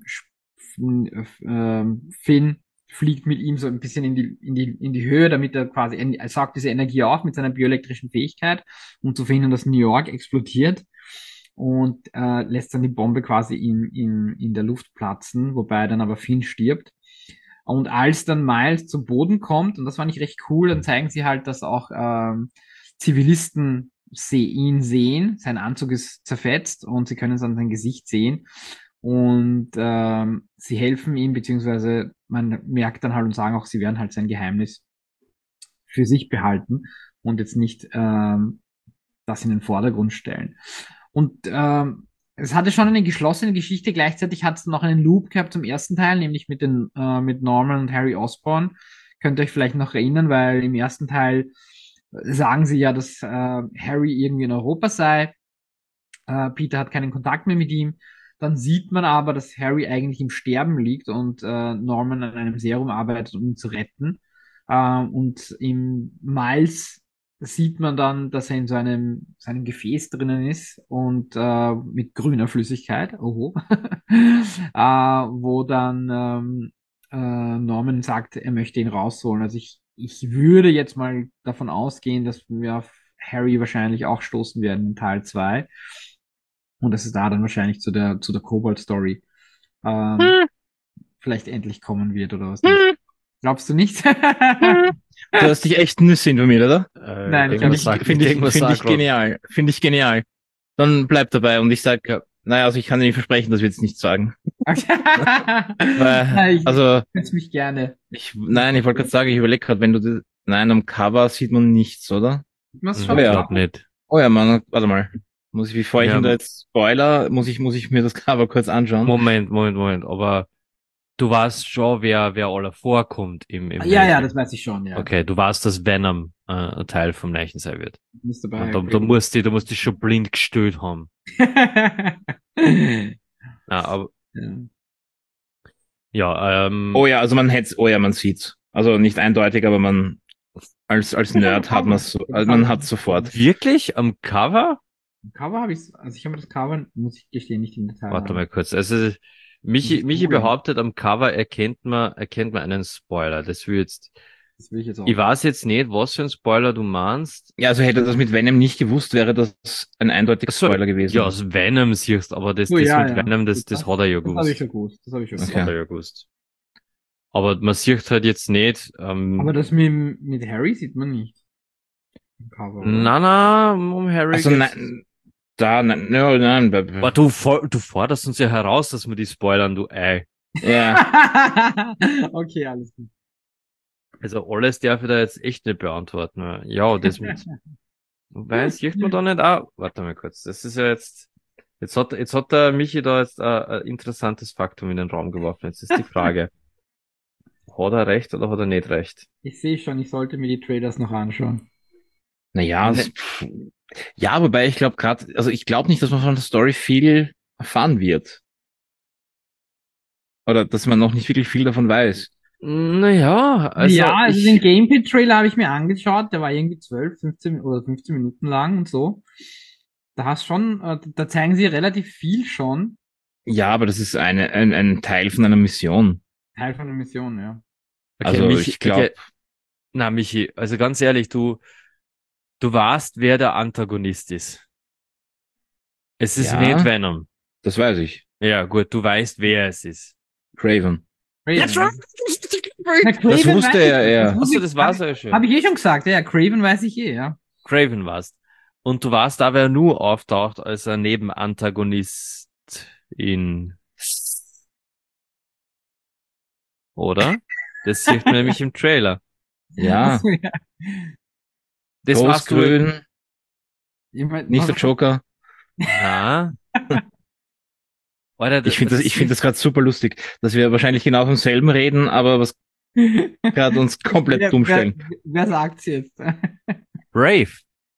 äh, Finn fliegt mit ihm so ein bisschen in die, in die, in die Höhe, damit er quasi, er saugt diese Energie auf mit seiner bioelektrischen Fähigkeit, um zu verhindern, dass New York explodiert und äh, lässt dann die Bombe quasi in, in, in der Luft platzen, wobei dann aber Finn stirbt. Und als dann Miles zu Boden kommt, und das fand ich recht cool, dann zeigen sie halt, dass auch ähm, Zivilisten se ihn sehen. Sein Anzug ist zerfetzt und sie können es an sein Gesicht sehen. Und ähm, sie helfen ihm, beziehungsweise man merkt dann halt und sagen auch, sie werden halt sein Geheimnis für sich behalten und jetzt nicht ähm, das in den Vordergrund stellen. Und ähm, es hatte schon eine geschlossene Geschichte, gleichzeitig hat es noch einen Loop gehabt zum ersten Teil, nämlich mit den äh, mit Norman und Harry Osborn. Könnt ihr euch vielleicht noch erinnern, weil im ersten Teil sagen sie ja, dass äh, Harry irgendwie in Europa sei. Äh, Peter hat keinen Kontakt mehr mit ihm. Dann sieht man aber, dass Harry eigentlich im Sterben liegt und äh, Norman an einem Serum arbeitet, um ihn zu retten. Äh, und im Miles sieht man dann, dass er in so einem, so einem Gefäß drinnen ist und äh, mit grüner Flüssigkeit, oho, äh, wo dann ähm, äh, Norman sagt, er möchte ihn rausholen. Also ich, ich würde jetzt mal davon ausgehen, dass wir auf Harry wahrscheinlich auch stoßen werden in Teil zwei. Und dass es da dann wahrscheinlich zu der, zu der Kobold-Story ähm, hm. vielleicht endlich kommen wird oder was. Hm. Glaubst du nicht? Du hast dich echt Nüsse informiert, oder? Äh, Nein, finde ich, sag, find ich, ich, find ich genial. Finde ich genial. Dann bleib dabei und ich sag, naja, also ich kann dir nicht versprechen, dass wir jetzt nichts sagen. Weil, nein, ich also, mich gerne. Ich, nein, ich wollte gerade sagen, ich überlege gerade, wenn du das, nein, am Cover sieht man nichts, oder? Was oh ja, nicht. Oh ja, Mann, warte mal. Muss ich, bevor ich ja, ihm da jetzt Spoiler, muss ich, muss ich mir das Cover kurz anschauen. Moment, Moment, Moment, aber du weißt schon, wer, wer alle vorkommt im, im Ja, ja, das weiß ich schon, ja. Okay, du weißt, dass Venom äh, ein Teil vom Leichen sein wird. Dabei, da, da musst du, du musst dich schon blind gestellt haben. ja, aber, ja. Ja, ähm. Oh ja, also man hätte, oh ja, man sieht's. Also nicht eindeutig, aber man als als Nerd hat man so, also man hat sofort. Wirklich? Am Cover? Am Cover habe ich, also ich habe das Cover, muss ich gestehen, nicht im Detail. Warte haben. mal kurz. Also Michi, ich Michi googeln. behauptet, am Cover erkennt man, erkennt man einen Spoiler. Das will jetzt. Das will ich jetzt auch. Ich weiß jetzt nicht, was für ein Spoiler du meinst. Ja, also hätte das mit Venom nicht gewusst, wäre das ein eindeutiger So, Spoiler gewesen. ja, aus Venom siehst, aber das, Oh, das ja, mit ja. Venom, das, das hat er ja Das habe ich gewusst. schon gewusst. Das habe ich schon Das gewusst. Okay. hat er ja gewusst. Aber man sieht halt jetzt nicht, ähm, Aber das mit, mit Harry sieht man nicht. Im Cover, oder? na, na, um Harry Also geht's. nein, da, nein, nein, nein, nein. Aber du, for- du forderst uns ja heraus, dass wir die spoilern, du Ei. Ja, Okay, alles gut. Also alles darf ich da jetzt echt nicht beantworten. weil- Ja, das mit, wobei, sieht man da nicht auch, warte mal kurz, das ist ja jetzt, jetzt hat, jetzt hat der Michi da jetzt ein, ein interessantes Faktum in den Raum geworfen. Jetzt ist die Frage, hat er recht oder hat er nicht recht? Ich sehe schon, ich sollte mir die Trailers noch anschauen. naja, es- ja, wobei ich glaube gerade, also ich glaube nicht, dass man von der Story viel erfahren wird. Oder dass man noch nicht wirklich viel davon weiß. Naja, also ja, also ich, den Gameplay-Trailer habe ich mir angeschaut, der war irgendwie zwölf, fünfzehn oder fünfzehn Minuten lang und so. Da hast schon, äh, da zeigen sie relativ viel schon. Ja, aber das ist eine, ein, ein Teil von einer Mission. Teil von der Mission, ja. okay, Also Michi, ich glaube, okay, na Michi, also ganz ehrlich, du, du weißt, wer der Antagonist ist. Es ist Ja. nicht Venom. das weiß ich. Ja, gut, du weißt, wer es ist. Craven. Craven, Ja, ne? Na, Das Craven wusste weiß er, ich- ja. das wusste Achso, ich- das war's ja schon. Habe ich eh schon gesagt, ja, Craven weiß ich eh, ja. Craven warst. Und du warst da, wer nur auftaucht als ein Nebenantagonist in. Oder? Das sieht man nämlich im Trailer. Ja, Achso, ja. Das warst du. Großgrün, Ich mein, nicht der was- Joker. Ja. Alter, Ich finde das, ich finde das gerade super lustig, dass wir wahrscheinlich genau vom selben reden, aber was gerade uns komplett wer, dumm wer, stellen. wer sagt's jetzt? Rave.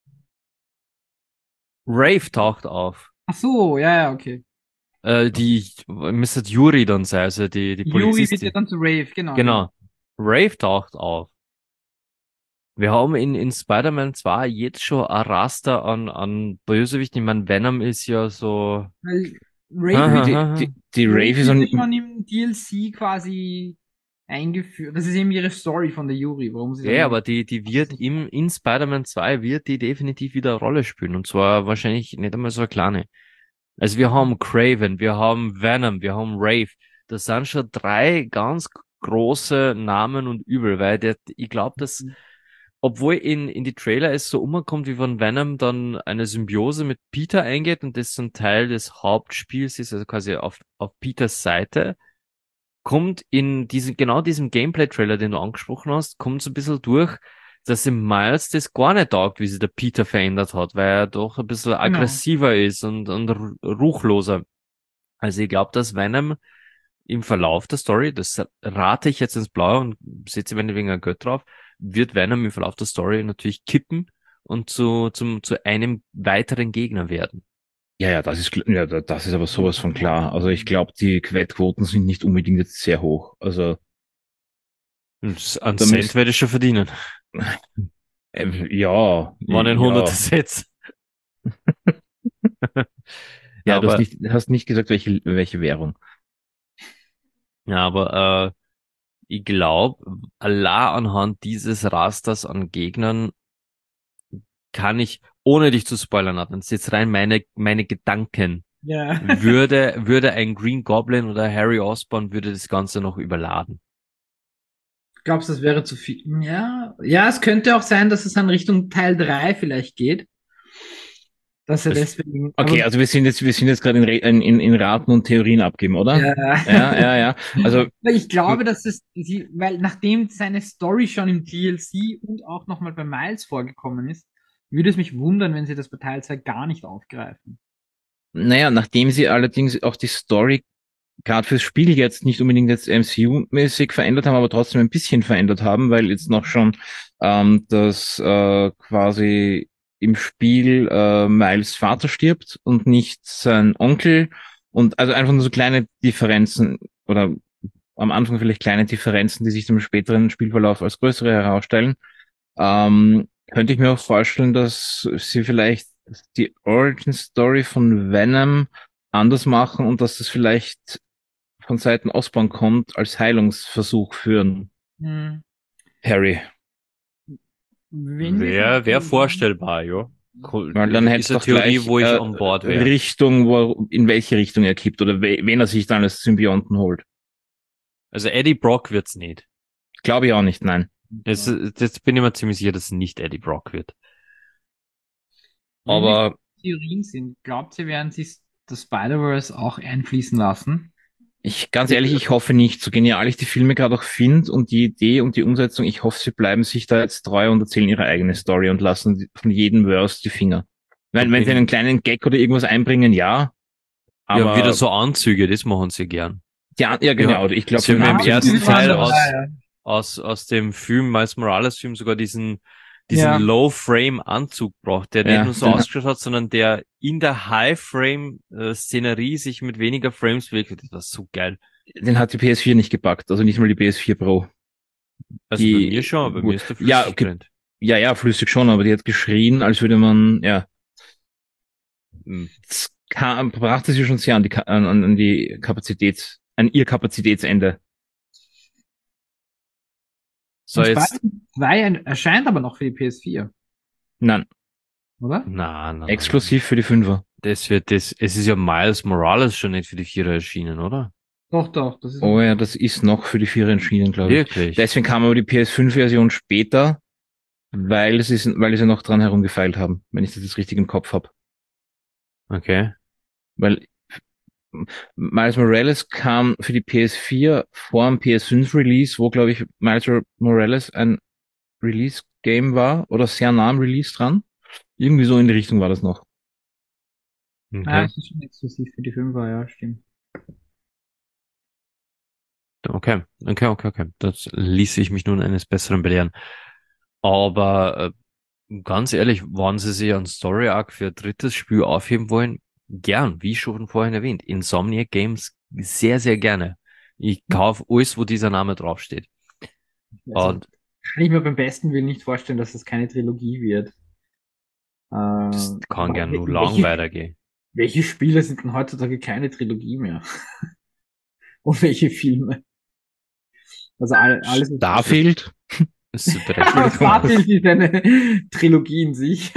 Rave taucht auf. Ach so, ja, ja, okay. Äh, die müsste Yuri dann sein, also die, die Yuri wird Polizistin. ja dann zu Rave, genau. Genau. Rave taucht auf. Wir haben in, in Spider-Man zwei jetzt schon ein Raster an, an Bösewichten. Ich meine, Venom ist ja so. Weil Aha, Rave wird Die, aha. die, die Rave Rave ist wird ein, ja schon im D L C quasi eingeführt. Das ist eben ihre Story von der Yuri, warum sie Ja, dann- aber die, die wird im, in Spider-Man zwei wird die definitiv wieder eine Rolle spielen. Und zwar wahrscheinlich nicht einmal so eine kleine. Also wir haben Craven, wir haben Venom, wir haben Rave. Das sind schon drei ganz große Namen und Übel, weil der, ich glaube, dass, obwohl in, in die Trailer es so umkommt, wie von Venom dann eine Symbiose mit Peter eingeht und das so ein Teil des Hauptspiels ist, also quasi auf, auf Peters Seite, kommt in diesem, genau diesem Gameplay-Trailer, den du angesprochen hast, kommt so ein bisschen durch, dass im Miles das gar nicht taugt, wie sich der Peter verändert hat, weil er doch ein bisschen aggressiver ist und, und ru- ruchloser. Also ich glaube, dass Venom im Verlauf der Story, das rate ich jetzt ins Blaue und setze meinetwegen ein Geld drauf, wird Venom im Verlauf der Story natürlich kippen und zu, zum, zu einem weiteren Gegner werden. ja, ja, das ist, kl- ja, da- das ist aber sowas von klar. Also ich glaube, die Wettquoten sind nicht unbedingt jetzt sehr hoch. Also, Und an Da Cent müsst- werde ich schon verdienen. äh, ja. Wann ein ja. hunderter Setz. Ja, du aber, hast nicht, hast nicht gesagt, welche, welche Währung. ja, aber, äh, ich glaube, allein anhand dieses Rasters an Gegnern kann ich, ohne dich zu spoilern, Adrian, das ist jetzt rein meine, meine Gedanken, Ja. würde, würde ein Green Goblin oder Harry Osborn würde das Ganze noch überladen. Glaubst du, das wäre zu viel? Ja, ja, es könnte auch sein, dass es dann Richtung Teil drei vielleicht geht. Dass er Das- deswegen. Okay, aber- also wir sind jetzt, wir sind jetzt gerade in, Re- in, in in Raten und Theorien abgeben, oder? ja. Ja, ja, ja. Also, Weil ich glaube, dass es, sie, weil nachdem seine Story schon im D L C und auch nochmal bei Miles vorgekommen ist, würde es mich wundern, wenn sie das bei Teil zwei gar nicht aufgreifen. naja, nachdem sie allerdings auch die Story gerade fürs Spiel jetzt nicht unbedingt jetzt M C U-mäßig verändert haben, aber trotzdem ein bisschen verändert haben, weil jetzt noch schon ähm, das äh, quasi im Spiel äh, Miles Vater stirbt und nicht sein Onkel und also einfach nur so kleine Differenzen oder am Anfang vielleicht kleine Differenzen, die sich im späteren Spielverlauf als größere herausstellen. Ähm, könnte ich mir auch vorstellen, dass sie vielleicht die Origin Story von Venom anders machen und dass das vielleicht von Seiten Osborn kommt als Heilungsversuch für Hm. Harry. Wenn wir Wäre schon wär so- vorstellbar, ja. Cool. Weil dann hätte es Ist eine doch Theorie, gleich wo ich äh, on board wäre. Richtung, wo, in welche Richtung er kippt oder we wen er sich dann als Symbionten holt. Also Eddie Brock wird's nicht. Glaube ich auch nicht, nein. Jetzt, jetzt bin ich mir ziemlich sicher, dass es nicht Eddie Brock wird. Wenn wir Aber Theorien sind, glaubt ihr, werden sie das Spider-Verse auch einfließen lassen? ich, ganz ehrlich, ich hoffe nicht, so genial ich die Filme gerade auch finde und die Idee und die Umsetzung, ich hoffe, sie bleiben sich da jetzt treu und erzählen ihre eigene Story und lassen von jedem Verse die Finger. Wenn, wenn sie einen kleinen Gag oder irgendwas einbringen, ja. Aber Ja, wieder so Anzüge, das machen sie gern. ja, ja, genau. Ich glaube, Sie haben im Ja, ersten die waren Teil dabei, aus, ja. aus, aus dem Film, Miles Morales Film, sogar diesen, diesen Ja. Low-Frame-Anzug braucht, der Ja, nicht nur so den- ausgeschaut hat, sondern der in der High-Frame-Szenerie sich mit weniger Frames bewegt. Das war so geil. den hat die P S vier nicht gepackt, also nicht mal die P S vier Pro. Also Die- bei mir schon, bei mir ist der Ja, flüssig okay. gerannt. Ja, ja, flüssig schon, aber die hat geschrien, als würde man, ja, Hm. das kam, brachte sie schon sehr an die, Ka- an, an die Kapazität, an ihr Kapazitätsende. So, Und jetzt, Spider-Man zwei erscheint aber noch für die P S vier, Nein, oder? na, na, na, exklusiv für die Fünfer. Das wird das, es ist ja Miles Morales schon nicht für die Vierer erschienen, oder? Doch, doch, das ist Oh ja, das ist noch für die Vierer entschieden, glaube ich. Wirklich? Deswegen kam aber die P S fünf Version später, weil sie, weil sie noch dran herumgefeilt haben, wenn ich das jetzt richtig im Kopf habe. Okay. Weil Miles Morales kam für die P S vier vor dem P S fünf Release, wo, glaube ich, Miles Morales ein Release-Game war oder sehr nah am Release dran. Irgendwie so in die Richtung war das noch. Ah, Okay. es ist schon exklusiv für die Fünfer, ja, stimmt. Okay, okay, okay, okay. Das ließ ich mich nun eines Besseren belehren. Aber äh, ganz ehrlich, wann sie sich einen Story Arc für ein drittes Spiel aufheben wollen, gern, wie schon vorhin erwähnt. Insomniac Games sehr, sehr gerne. Ich kaufe alles, wo dieser Name draufsteht. Also, Und kann ich mir beim besten Willen nicht vorstellen, dass das keine Trilogie wird. Äh, das kann aber gern nur welche- lang weitergehen. Welche Spiele sind denn heutzutage keine Trilogie mehr? Und welche Filme? Also all, alles. was- Starfield? Das ist Ja, berechtigt. Starfield ist eine Trilogie in sich.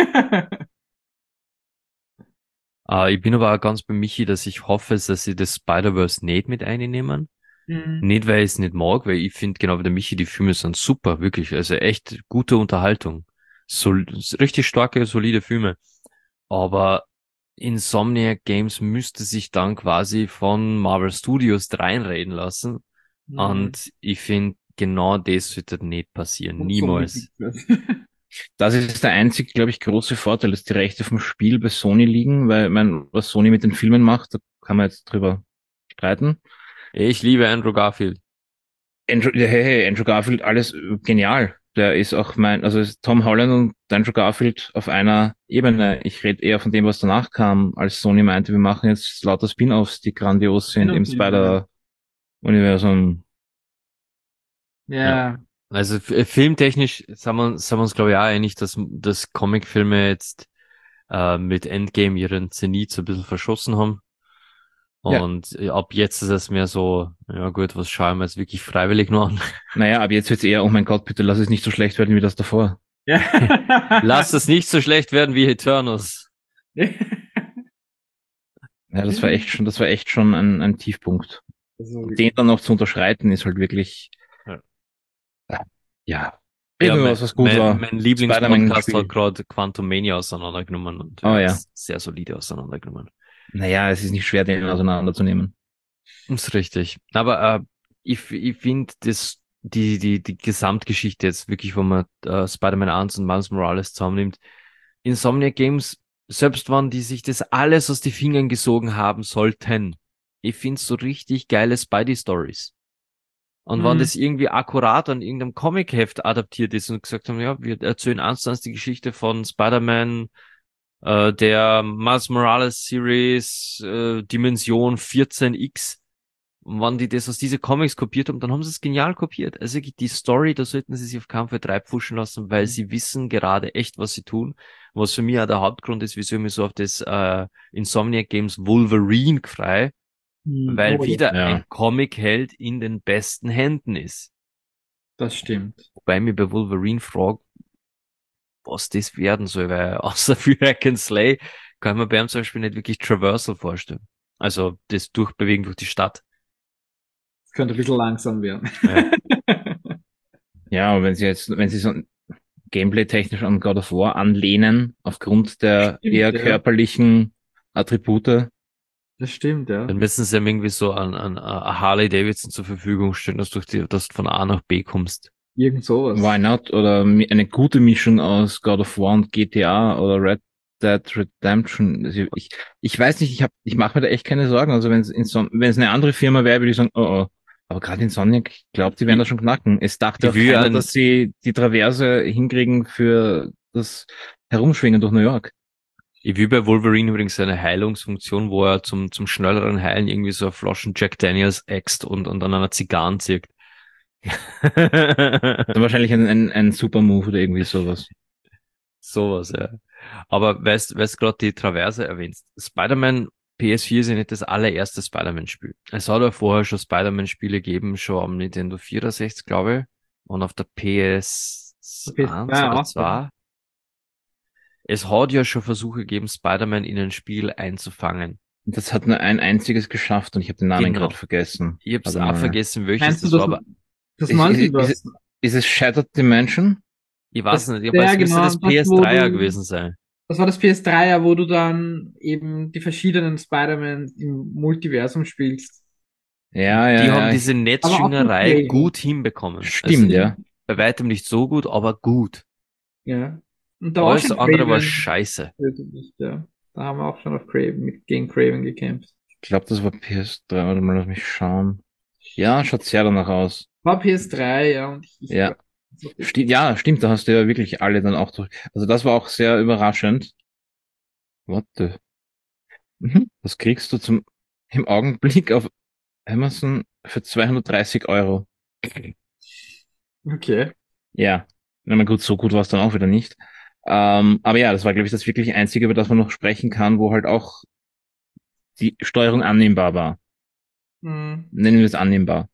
Äh, ich bin aber auch ganz bei Michi, dass ich hoffe, dass sie das Spider-Verse nicht mit einnehmen. Mhm. Nicht, weil ich es nicht mag, weil ich finde, genau wie der Michi, die Filme sind super, wirklich. Also echt gute Unterhaltung. So, richtig starke, solide Filme. Aber Insomniac Games müsste sich dann quasi von Marvel Studios reinreden lassen. Mhm. Und ich finde, genau das wird nicht passieren. Und Niemals. so wird- Das ist der einzig, glaube ich, große Vorteil, dass die Rechte vom Spiel bei Sony liegen, weil, ich mein, was Sony mit den Filmen macht, da kann man jetzt drüber streiten. Ich liebe Andrew Garfield. Andrew, hey, hey, Andrew Garfield, alles äh, genial. Der ist auch mein, also ist Tom Holland und Andrew Garfield auf einer Ebene. Ich rede eher von dem, was danach kam, als Sony meinte, wir machen jetzt lauter Spin-offs, die grandios sind im Spin-off-Filme, Spider-Universum. Ja, Also f- äh, filmtechnisch sind wir, sind wir uns, glaube ich, auch einig, dass, dass Comicfilme jetzt äh, mit Endgame ihren Zenit so ein bisschen verschossen haben. Ja. Und äh, ab jetzt ist es mehr so, ja gut, was schauen wir jetzt wirklich freiwillig nur an? Naja, aber jetzt wird's eher, oh mein Gott, bitte lass es nicht so schlecht werden wie das davor. ja. Lass es nicht so schlecht werden wie Eternals. Ja, das war echt schon, das war echt schon ein, ein Tiefpunkt. Also, Den dann noch zu unterschreiten, ist halt wirklich, Ja. ja, ja. Ja, Reden wir mein, was, was gut mein, war. mein Lieblingspodcast Spider-Man-Spiel. hat gerade Quantum Mania auseinandergenommen und Oh, äh, ja. ist sehr solide auseinandergenommen. Naja, es ist nicht schwer, den auseinanderzunehmen. Das ist richtig. Aber äh, ich, ich finde, das die, die, die Gesamtgeschichte jetzt wirklich, wo man äh, Spider-Man eins und Miles Morales zusammennimmt, Insomniac Games, selbst wenn die sich das alles aus den Fingern gesogen haben sollten, ich finde so richtig geile Spidey-Stories. Und wenn Mhm. das irgendwie akkurat an irgendeinem Comic-Heft adaptiert ist und gesagt haben, ja, wir erzählen eins zu eins die Geschichte von Spider-Man, äh, der Miles Morales Series, äh, Dimension vierzehn x, wenn die das aus diese Comics kopiert haben, dann haben sie es genial kopiert. Also die Story, da sollten sie sich auf keinen Fall drei pfuschen lassen, weil sie wissen gerade echt, was sie tun. Was für mich auch der Hauptgrund ist, wieso ich mich so auf das äh, Insomniac Games Wolverine freue, Hm, weil oh, wieder ja. ein Comic-Held in den besten Händen ist. das stimmt. Wobei ich mich bei Wolverine frage, was das werden soll, weil außer für Hack and Slay kann ich mir bei ihm zum Beispiel nicht wirklich Traversal vorstellen. Also das Durchbewegen durch die Stadt. Es könnte ein bisschen langsam werden. Ja. Ja, aber wenn sie jetzt, wenn sie so gameplay-technisch an God of War anlehnen, aufgrund der Stimmt, eher ja. körperlichen Attribute, Das stimmt, ja. Dann müssen sie ihm irgendwie so an, an, an Harley Davidson zur Verfügung stellen, dass du, durch die, dass du von A nach B kommst. Irgend sowas. why not? Oder mi- eine gute Mischung aus God of War und G T A oder Red Dead Redemption. Also ich, ich weiß nicht, ich hab, ich mache mir da echt keine Sorgen. Also wenn es wenn es eine andere Firma wäre, würde ich sagen, oh oh. Aber gerade Insomniac, ich glaube, die werden das schon knacken. Es dachte Ich auch will keiner, ein- dass sie die Traverse hinkriegen für das Herumschwingen durch New York. Ich will bei Wolverine übrigens eine Heilungsfunktion, wo er zum, zum schnelleren Heilen irgendwie so eine Flaschen Jack Daniels äxt und, und an einer Zigarren zieht. Dann wahrscheinlich ein, ein, ein Super-Move oder irgendwie sowas. Sowas, ja. Aber weißt, weißt gerade die Traverse erwähnst. Spider-Man P S vier ist ja nicht das allererste Spider-Man-Spiel. Es hat ja vorher schon Spider-Man-Spiele gegeben, schon am Nintendo vierundsechzig, glaube ich. Und auf der P S P S eins zwei oder auch, zwei. Es hat ja schon Versuche gegeben, Spider-Man in ein Spiel einzufangen. Und das hat nur ein einziges geschafft und ich habe den Namen Genau. gerade vergessen. Ich hab's Warte auch mal. vergessen, welches Meinst du das das, war, aber das Ist- ist- Multiverse? ist- Ist es Shattered Dimension? ich weiß Das- nicht, aber ja, es müsste genau, das das, P S wo drei du- gewesen sein. Das war das P S drei, wo du dann eben die verschiedenen Spider-Man im Multiversum spielst. Ja, ja, Die ja. haben ich- diese Aber auch Netzschwingerei okay. gut hinbekommen. Stimmt, also, ja. Bei weitem nicht so gut, aber gut. Ja. Und da war Alles schon andere war Craven. scheiße. Ja. Da haben wir auch schon auf Craven, mit, gegen Craven gekämpft. Ich glaube, das war P S drei. Warte mal, lass mich schauen. Ja, schaut sehr danach aus. War P S drei, ja. Und ich, ich Ja. glaub, Sti ja, stimmt, da hast du ja wirklich alle dann auch durch. Also das war auch sehr überraschend. What the? Mhm. Das kriegst du zum im Augenblick auf Amazon für zweihundertdreißig Euro. Okay. Ja, na gut, so gut war es dann auch wieder nicht. Ähm, aber ja, das war, glaube ich, das wirklich Einzige, über das man noch sprechen kann, wo halt auch die Steuerung annehmbar war. Hm. Nennen wir es annehmbar.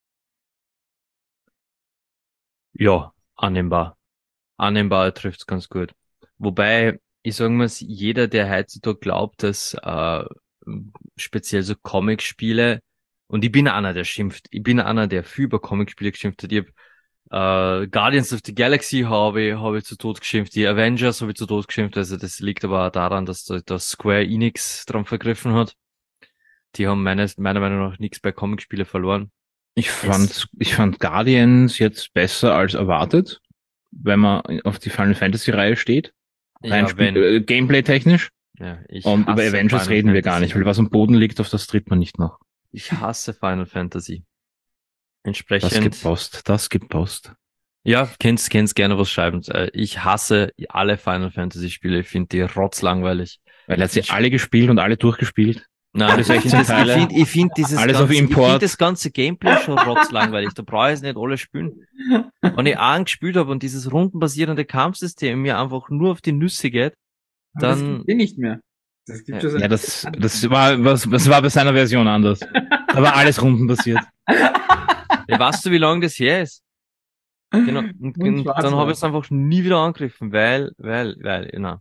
Ja, annehmbar. Annehmbar trifft's ganz gut. Wobei, ich sagen muss, jeder, der heutzutage glaubt, dass äh, speziell so Comic-Spiele, und ich bin einer, der schimpft, ich bin einer, der viel über Comic-Spiele geschimpft hat. Ich hab, äh, Guardians of the Galaxy habe ich, habe ich zu Tod geschimpft, die Avengers habe ich zu Tod geschimpft, also das liegt aber auch daran, dass da dass Square Enix dran vergriffen hat. Die haben meines, meiner Meinung nach nichts bei Comic-Spiele verloren. Ich fand, ich fand Guardians jetzt besser als erwartet, wenn man auf die Final Fantasy Reihe steht. Rein Ja, Spiel- wenn, äh, Gameplay-technisch. ja, ich Und über hasse Avengers Final reden wir gar Fantasy. nicht, weil was am Boden liegt, auf das tritt man nicht noch. Ich hasse Final Fantasy. Das Entsprechend, gibt Post, das gibt Post. ja, kennst, kennst gerne was schreiben. Äh, Ich hasse alle Final Fantasy Spiele. Ich finde die rotzlangweilig. Weil er hat sie alle gespielt und alle durchgespielt. Nein, Alle ich finde sechzehn das, ich Teile. find, ich find dieses Alles auf ganze, ich Import. find das ganze Gameplay schon rotzlangweilig. Da brauche ich es nicht alle spielen. Wenn ich einen gespielt habe und dieses rundenbasierende Kampfsystem mir einfach nur auf die Nüsse geht, Aber das dann, gibt eh nicht mehr. Das gibt Ja, schon Ja, das, das war, was, das war bei seiner Version anders. Da war alles rundenbasiert. ja, weißt du, wie lange das her ist? Genau. Und, Und und schwarz dann war. habe ich es einfach nie wieder angegriffen, weil, weil, weil, genau.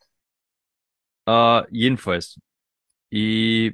Äh, jedenfalls, ich,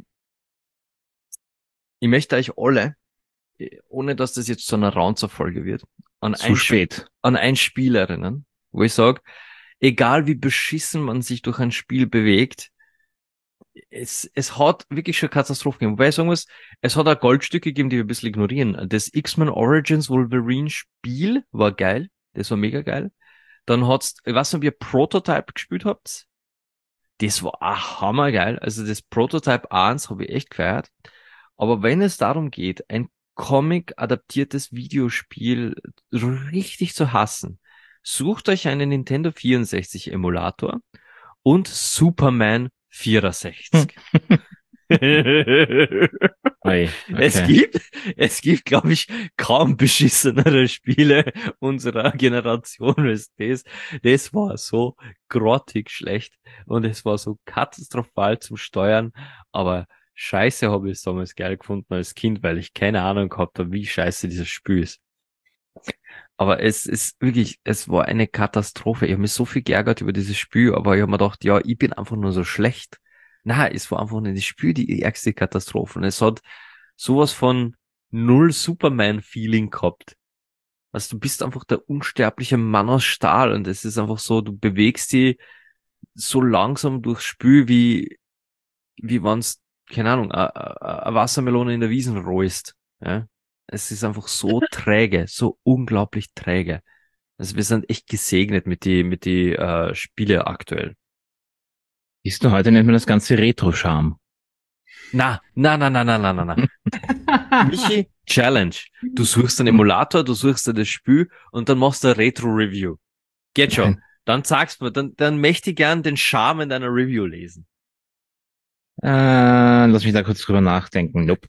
ich möchte euch alle, eh, ohne dass das jetzt so eine Raunzer-Folge wird, an Zu ein, spät. an ein Spiel erinnern, wo ich sage, egal wie beschissen man sich durch ein Spiel bewegt, es, es hat wirklich schon Katastrophen gegeben. Wobei ich sagen muss, es hat auch Goldstücke gegeben, die wir ein bisschen ignorieren. Das X-Men Origins Wolverine Spiel war geil. Das war mega geil. Dann hat's, ich weiß nicht, ob ihr Prototype gespielt habt. Das war auch hammergeil. Also das Prototype eins habe ich echt gefeiert. Aber wenn es darum geht, ein Comic-adaptiertes Videospiel richtig zu hassen, sucht euch einen Nintendo vierundsechzig Emulator und Superman vierundsechzig. Oi, Es okay. gibt, es gibt, glaube ich, kaum beschissenere Spiele unserer Generation als das. Das war so grottig schlecht und es war so katastrophal zum Steuern, aber scheiße habe ich es damals geil gefunden als Kind, weil ich keine Ahnung gehabt habe, wie scheiße dieses Spiel ist. Aber es ist wirklich, es war eine Katastrophe. Ich habe mich so viel geärgert über dieses Spiel, aber ich habe mir gedacht, ja, ich bin einfach nur so schlecht. Na, es war einfach nur das Spiel die ärgste Katastrophe. Und es hat sowas von null Superman-Feeling gehabt. Also du bist einfach der unsterbliche Mann aus Stahl und es ist einfach so, du bewegst dich so langsam durchs Spiel, wie, wie wenn's, keine Ahnung, eine Wassermelone in der Wiesen rollst. Ja? Es ist einfach so träge, so unglaublich träge. Also wir sind echt gesegnet mit die, mit die äh, Spiele aktuell. Siehst du, heute nennt man das Ganze Retro-Charme. Na, na, na, na, na, na, na, na. Michi, Challenge. Du suchst einen Emulator, du suchst dir das Spiel und dann machst du eine Retro-Review. Geht schon. Nein. Dann sagst du, dann, dann möchte ich gern den Charme in deiner Review lesen. Äh, lass mich da kurz drüber nachdenken. Nope.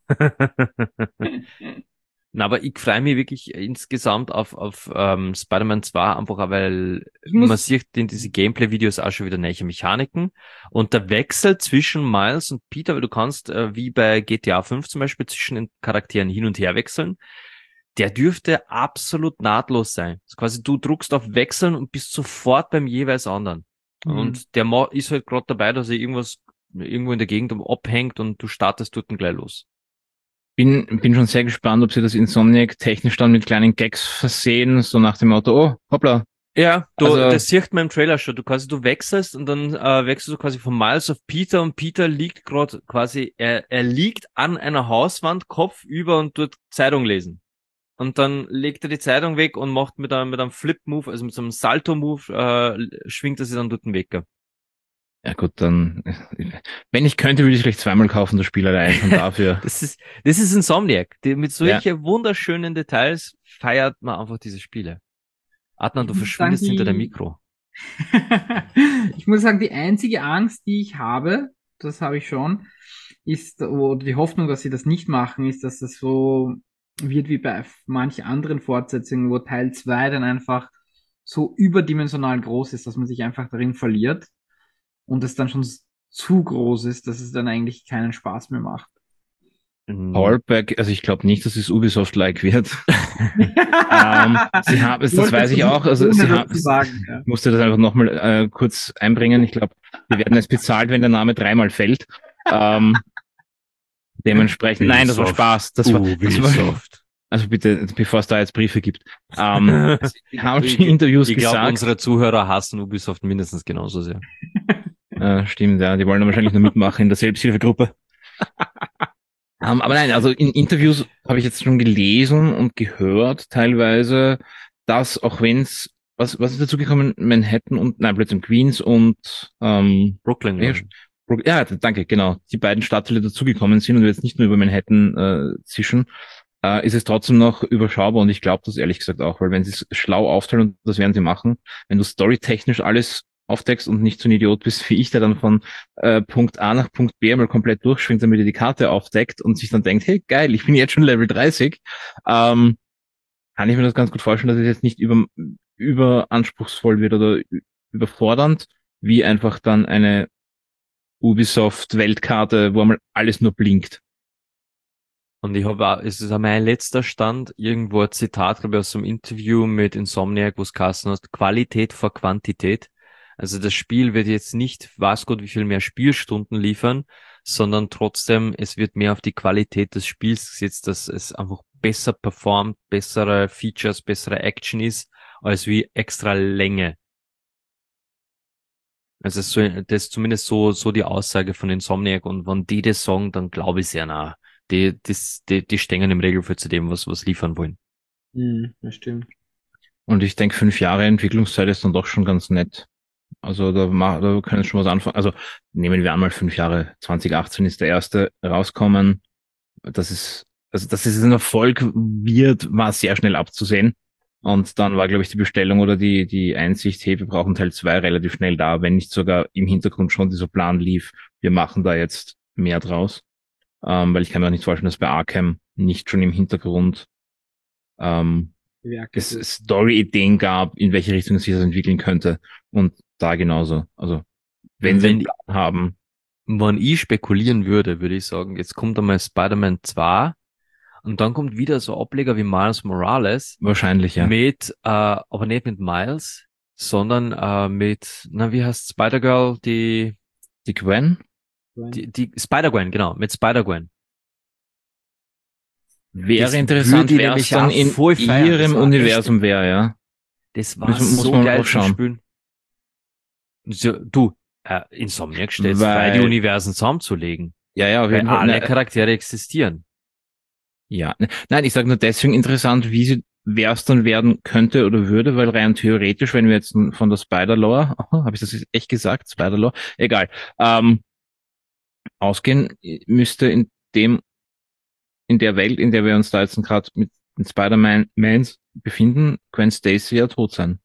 Na, aber ich freue mich wirklich insgesamt auf, auf ähm, Spider-Man zwei, einfach auch, weil Ich muss- man sieht in diese Gameplay-Videos auch schon wieder neue Mechaniken. Und der Wechsel zwischen Miles und Peter, weil du kannst, äh, wie bei G T A fünf zum Beispiel, zwischen den Charakteren hin und her wechseln, der dürfte absolut nahtlos sein. Also quasi du druckst auf Wechseln und bist sofort beim jeweils anderen. Mhm. Und der Ma ist halt gerade dabei, dass er irgendwas irgendwo in der Gegend abhängt und du startest dort gleich los. Bin, bin schon sehr gespannt, ob sie das Insomniac technisch dann mit kleinen Gags versehen, so nach dem Motto, oh, hoppla. Ja, du, Also- das sieht man im Trailer schon. Du quasi, du wechselst und dann äh, wechselst du quasi von Miles auf Peter und Peter liegt gerade quasi, er, er liegt an einer Hauswand, Kopf über und tut Zeitung lesen. Und dann legt er die Zeitung weg und macht mit einem, mit einem Flip-Move, also mit so einem Salto-Move, äh, schwingt er sie dann dort weg. Ja gut, dann, wenn ich könnte, würde ich gleich zweimal kaufen, das Spiel allein schon dafür. Das ist, das ist Insomniac. Die, mit solchen wunderschönen Details feiert man einfach diese Spiele. Adnan, du Ich muss verschwindest sagen, hinter der die- Mikro. Ich muss sagen, die einzige Angst, die ich habe, das habe ich schon, ist, oder die Hoffnung, dass sie das nicht machen, ist, dass das so wird wie bei manchen anderen Fortsetzungen, wo Teil zwei dann einfach so überdimensional groß ist, dass man sich einfach darin verliert und es dann schon zu groß ist, dass es dann eigentlich keinen Spaß mehr macht. Mhm. Fallback, also ich glaube nicht, dass es Ubisoft-like wird. ähm, sie haben, das wollte weiß ich das auch, also ohne sie das haben, zu sagen, ja. ich musste das einfach nochmal äh, kurz einbringen. Ich glaube, wir werden jetzt bezahlt, wenn der Name dreimal fällt. Ähm, dementsprechend, nein, das war Ubisoft. Spaß. Das war, das war, Ubisoft. also bitte, bevor es da jetzt Briefe gibt. Ähm, sie haben schon in Ich- Interviews Ich glaube, gesagt, unsere Zuhörer hassen Ubisoft mindestens genauso sehr. äh, stimmt, ja, die wollen dann wahrscheinlich nur mitmachen in der Selbsthilfegruppe. Ähm, aber nein, also in Interviews habe ich jetzt schon gelesen und gehört teilweise, dass auch wenn's, was, was ist dazu gekommen? Manhattan und, nein, plötzlich Queens und, ähm, Brooklyn. Ja, Brook- ja, danke, genau, die beiden Stadtteile dazugekommen sind und wir jetzt nicht nur über Manhattan äh, zischen, äh, ist es trotzdem noch überschaubar und ich glaube das ehrlich gesagt auch, weil wenn sie es schlau aufteilen und das werden sie machen, wenn du storytechnisch alles aufdeckst und nicht so ein Idiot bist wie ich, der dann von äh, Punkt A nach Punkt B mal komplett durchschwingt, damit er die Karte aufdeckt und sich dann denkt, hey geil, ich bin jetzt schon Level dreißig, ähm, kann ich mir das ganz gut vorstellen, dass es jetzt nicht über, über anspruchsvoll wird oder ü- überfordernd, wie einfach dann eine Ubisoft-Weltkarte, wo einmal alles nur blinkt. Und ich habe auch, es ist auch mein letzter Stand, irgendwo ein Zitat, glaube ich, aus so einem Interview mit Insomniac, wo es geheißen hat, Qualität vor Quantität. Also das Spiel wird jetzt nicht, weiß Gott, wie viel mehr Spielstunden liefern, sondern trotzdem, es wird mehr auf die Qualität des Spiels gesetzt, dass es einfach besser performt, bessere Features, bessere Action ist, als wie extra Länge. Also so, das ist zumindest so, so die Aussage von Insomniac und wenn die das sagen, dann glaube ich sehr nah. Die, das, die, die stehen im Regelfall zu dem, was, was liefern wollen. Hm, das stimmt. Und ich denke, fünf Jahre Entwicklungszeit ist dann doch schon ganz nett. Also da, ma- da können wir schon was anfangen. Also nehmen wir an mal fünf Jahre. zwanzig achtzehn ist der erste rauskommen. Das ist, also dass es ein Erfolg wird, war sehr schnell abzusehen. Und dann war, glaube ich, die Bestellung oder die, die Einsicht, hey, wir brauchen Teil zwei relativ schnell da, wenn nicht sogar im Hintergrund schon dieser Plan lief. Wir machen da jetzt mehr draus. Ähm, weil ich kann mir auch nicht vorstellen, dass bei Arkham nicht schon im Hintergrund ähm, es Story-Ideen gab, in welche Richtung es sich das entwickeln könnte. Und da genauso. Also, wenn sie einen Wenn, Plan haben, wenn ich spekulieren würde, würde ich sagen, jetzt kommt einmal Spider-Man zwei und dann kommt wieder so Ableger wie Miles Morales wahrscheinlich, ja. mit, äh, aber nicht mit Miles, sondern äh, mit, na, wie heißt Spider-Girl, die, Die Gwen die, die Spider-Gwen, genau, mit Spider-Gwen. wäre Das interessant, würde ich wer es nämlich dann auch in voll feiern. Das ihrem war Universum wäre, ja. Das war Muss, muss so man geil auch zu schauen. spielen. So, du, äh, Insomniac steht frei, die Weil, Universen zusammenzulegen, ja, ja, auf weil jeden Fall. alle Na, Charaktere existieren. ja, ne- nein, ich sage nur deswegen interessant, wie sie, wer es dann werden könnte oder würde, weil rein theoretisch, wenn wir jetzt von der Spider-Lore, habe ich das jetzt echt gesagt, Spider-Lore, egal, ähm, ausgehen, müsste in dem, in der Welt, in der wir uns da jetzt gerade mit den Spider-Man-Mans befinden, Gwen Stacy ja tot sein.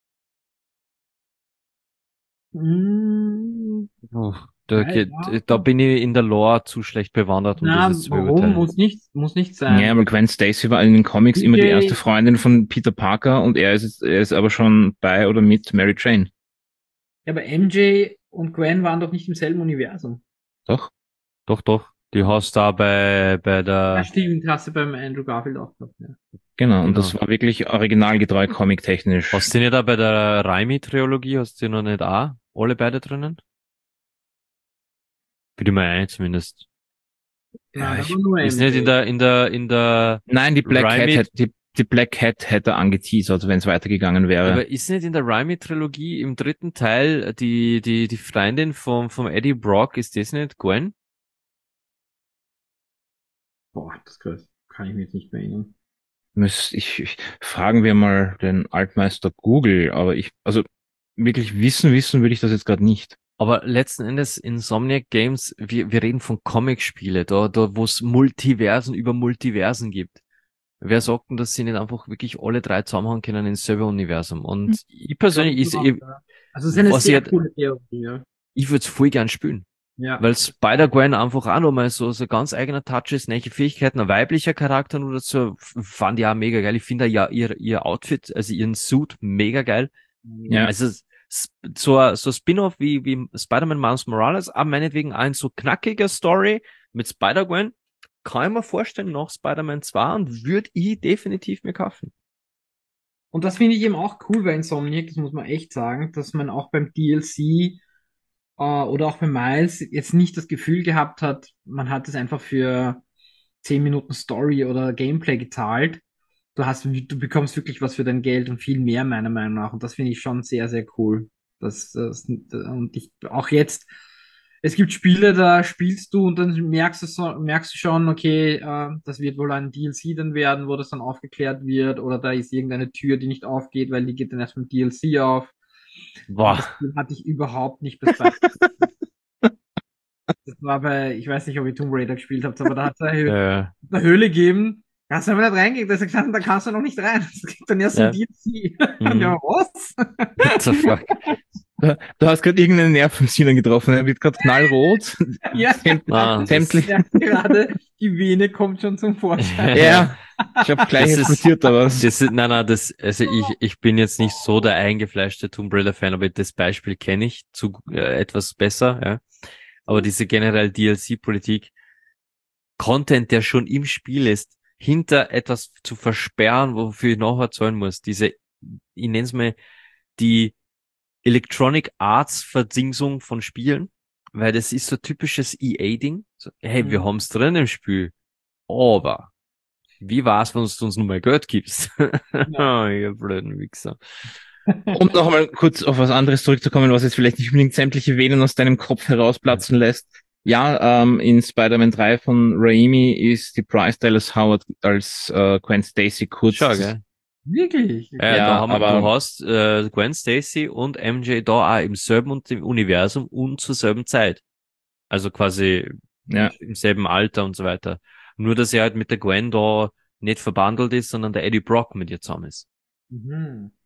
Mm, Oh, da, ja, geht, ja. da bin ich in der Lore zu schlecht bewandert, um das Na, jetzt zu warum? beurteilen. Muss nicht, muss nicht Ja, sein. aber Gwen Stacy war in den Comics immer die erste M J, Freundin von Peter Parker und er ist, jetzt- er ist aber schon bei oder mit Mary Jane. ja, aber M J und Gwen waren doch nicht im selben Universum. Doch? Doch, doch. Die hast da bei, bei Ja, der, stimmt, hast du beim Andrew Garfield auch gehabt, ja. Genau, und das genau. war wirklich originalgetreu comic-technisch. Hast du nicht da bei der Raimi-Trilogie, hast du noch nicht auch alle beide drinnen? Für die mal ein zumindest. Na, Ja, da ich, war nur Ist nicht in M J. der, in der, in der nein, die Black Cat Raimi, hätte, die, die Black Cat hätte angeteasert, wenn es weitergegangen wäre. aber ist nicht in der Raimi-Trilogie im dritten Teil die, die, die Freundin vom, vom Eddie Brock, ist das nicht Gwen? Boah, das kann kann ich mir jetzt nicht mehr erinnern. Müß, ich, ich, fragen wir mal den Altmeister Google, aber ich, also wirklich wissen, wissen würde ich das jetzt gerade nicht. Aber letzten Endes Insomniac Games, wir, wir reden von Comic-Spiele, da, da wo es Multiversen über Multiversen gibt. Wer sagt denn, dass sie nicht einfach wirklich alle drei zusammenhauen können ins selbe Universum? Hm. Und ich persönlich, Glaub ist, ich auch, ich, ja. Also, es ist eine was ich, sehr halt- coole Theorie, ja. ich würde es voll gern spielen. Ja. Weil Spider-Gwen einfach auch nochmal so, so ganz eigener Touch ist, neue Fähigkeiten, ein weiblicher Charakter nur dazu, f- fand ich auch mega geil. Ich finde ja ihr, ihr Outfit, also ihren Suit mega geil. Ja, Also s- so, ein- so ein Spin-off wie, wie Spider-Man Miles Morales, aber meinetwegen ein so knackiger Story mit Spider-Gwen, kann ich mir vorstellen, nach Spider-Man zwei und würde ich definitiv mir kaufen. Und das finde ich eben auch cool bei Insomniac, das muss man echt sagen, dass man auch beim D L C äh, oder auch bei Miles jetzt nicht das Gefühl gehabt hat, man hat es einfach für zehn Minuten Story oder Gameplay gezahlt. Du hast, du bekommst wirklich was für dein Geld und viel mehr, meiner Meinung nach. Und das finde ich schon sehr, sehr cool. Das, das, und ich, auch jetzt, es gibt Spiele, da spielst du und dann merkst du, so, merkst du schon, okay, äh, das wird wohl ein D L C dann werden, wo das dann aufgeklärt wird, oder da ist irgendeine Tür, die nicht aufgeht, weil die geht dann erst mit D L C auf. Und Boah. das Spiel hatte ich überhaupt nicht bis bei. Das war bei, ich weiß nicht, ob ihr Tomb Raider gespielt habt, aber da hat es eine, Hö Äh, eine Höhle gegeben. Da hast du aber nicht reingehen. Da ist er gesagt, da kannst du noch nicht rein. Das gibt dann erst ja. ein D L C. Mhm. Ja, was? What the fuck? du, du hast gerade irgendeinen Nerv vom Sinan getroffen, er wird gerade knallrot. Ja. Sämt, Ah, das- sämtlich. Ja, gerade die Vene kommt schon zum Vorschein. Ja, ich habe gleich Das ist- explodiert, aber Das ist, nein, nein, das, also ich, ich bin jetzt nicht so der eingefleischte Tomb Raider Fan, aber das Beispiel kenne ich zu äh, etwas besser, ja. Aber diese generell D L C-Politik, Content, der schon im Spiel ist, hinter etwas zu versperren, wofür ich nachher zahlen muss, diese, ich nenne es mal, die Electronic Arts Verdingsung von Spielen, weil das ist so typisches E A-Ding. So, hey, wir Mhm. haben's drin im Spiel, aber wie war's, wenn du uns nur mal Geld gibst? Ja. Ihr blöden Wichser. um noch mal kurz auf was anderes zurückzukommen, was jetzt vielleicht nicht unbedingt sämtliche Venen aus deinem Kopf herausplatzen lässt. Ja, ähm, in Spider-Man drei von Raimi ist die Bryce Dallas Howard als äh, Gwen Stacy kurz. Schau, gell? Wirklich? Ja, Ja, da haben wir, aber- du hast äh, Gwen Stacy und M J da auch im selben Universum und zur selben Zeit. Also quasi Ja. im selben Alter und so weiter. Nur, dass er halt mit der Gwen da nicht verbandelt ist, sondern der Eddie Brock mit ihr zusammen ist. Mhm.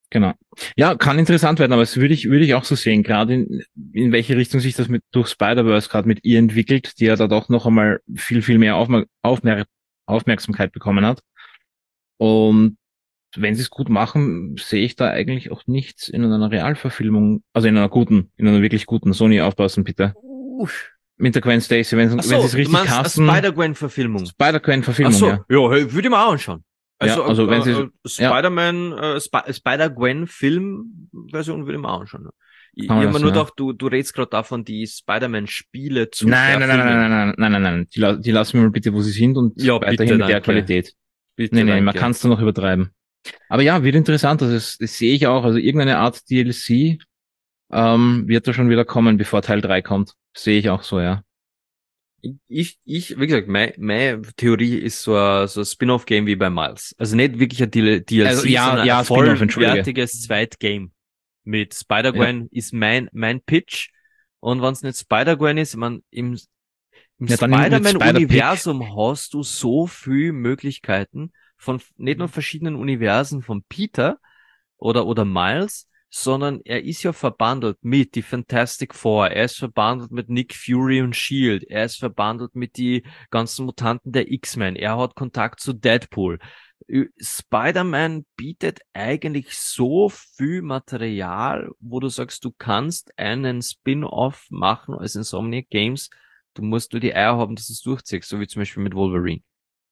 Genau. Ja, kann interessant werden, aber das würde ich, würde ich auch so sehen, gerade in, in welche Richtung sich das mit durch Spider-Verse gerade mit ihr entwickelt, die ja da doch noch einmal viel, viel mehr Aufmer Aufmer Aufmerksamkeit bekommen hat. Und wenn sie es gut machen, sehe ich da eigentlich auch nichts in einer Realverfilmung, also in einer guten, in einer wirklich guten. Sony, aufpassen, bitte. Uff. Mit der Gwen Stacy, wenn, Ach wenn sie so, es du richtig meinst eine casten. Spider-Gwen-Verfilmung. Ach Spider-Gwen-Verfilmung, so, ja. ja, hey, würde ich mir auch anschauen. Also, Ja, also wenn sie, äh, äh, ja, Spider-Man, äh, Sp Spider-Gwen-Film-Version würde ich mir auch anschauen. Ich, kann ich man habe mir das, nur ja. gedacht, du, du redest gerade davon, die Spider-Man-Spiele zu Nein, nein, nein, nein, verfilmen. nein, nein, nein, nein, nein. Die, la- die lassen wir mal bitte, wo sie sind und Ja, weiterhin bitte, mit der danke. Qualität. Bitte, Nee, nee, man danke. kann es da noch übertreiben. Aber ja, wird interessant. Also das, das sehe ich auch. Also irgendeine Art D L C ähm, wird da schon wieder kommen, bevor Teil drei kommt. Sehe ich auch so, ja. Ich, ich, wie gesagt, meine, meine Theorie ist so ein, so ein Spin-off-Game wie bei Miles. Also nicht wirklich ein D L C, Also ja, sondern ja, ein Spin-off, entschuldige. vollwertiges Zweitgame. Mit Ja. Spider-Gwen ist mein, mein Pitch. Und wenn es nicht Spider-Gwen ist, ich mein, im, im Ja, dann nimm mit Spider-Man-Universum hast du so viele Möglichkeiten von nicht nur verschiedenen Universen von Peter oder, oder Miles, sondern er ist ja verbandelt mit die Fantastic Four, er ist verbandelt mit Nick Fury und Shield, er ist verbandelt mit die ganzen Mutanten der X-Men, er hat Kontakt zu Deadpool. Ü- Spider-Man bietet eigentlich so viel Material, wo du sagst, du kannst einen Spin-off machen als Insomniac Games, du musst nur die Eier haben, dass du es durchziehst, so wie zum Beispiel mit Wolverine.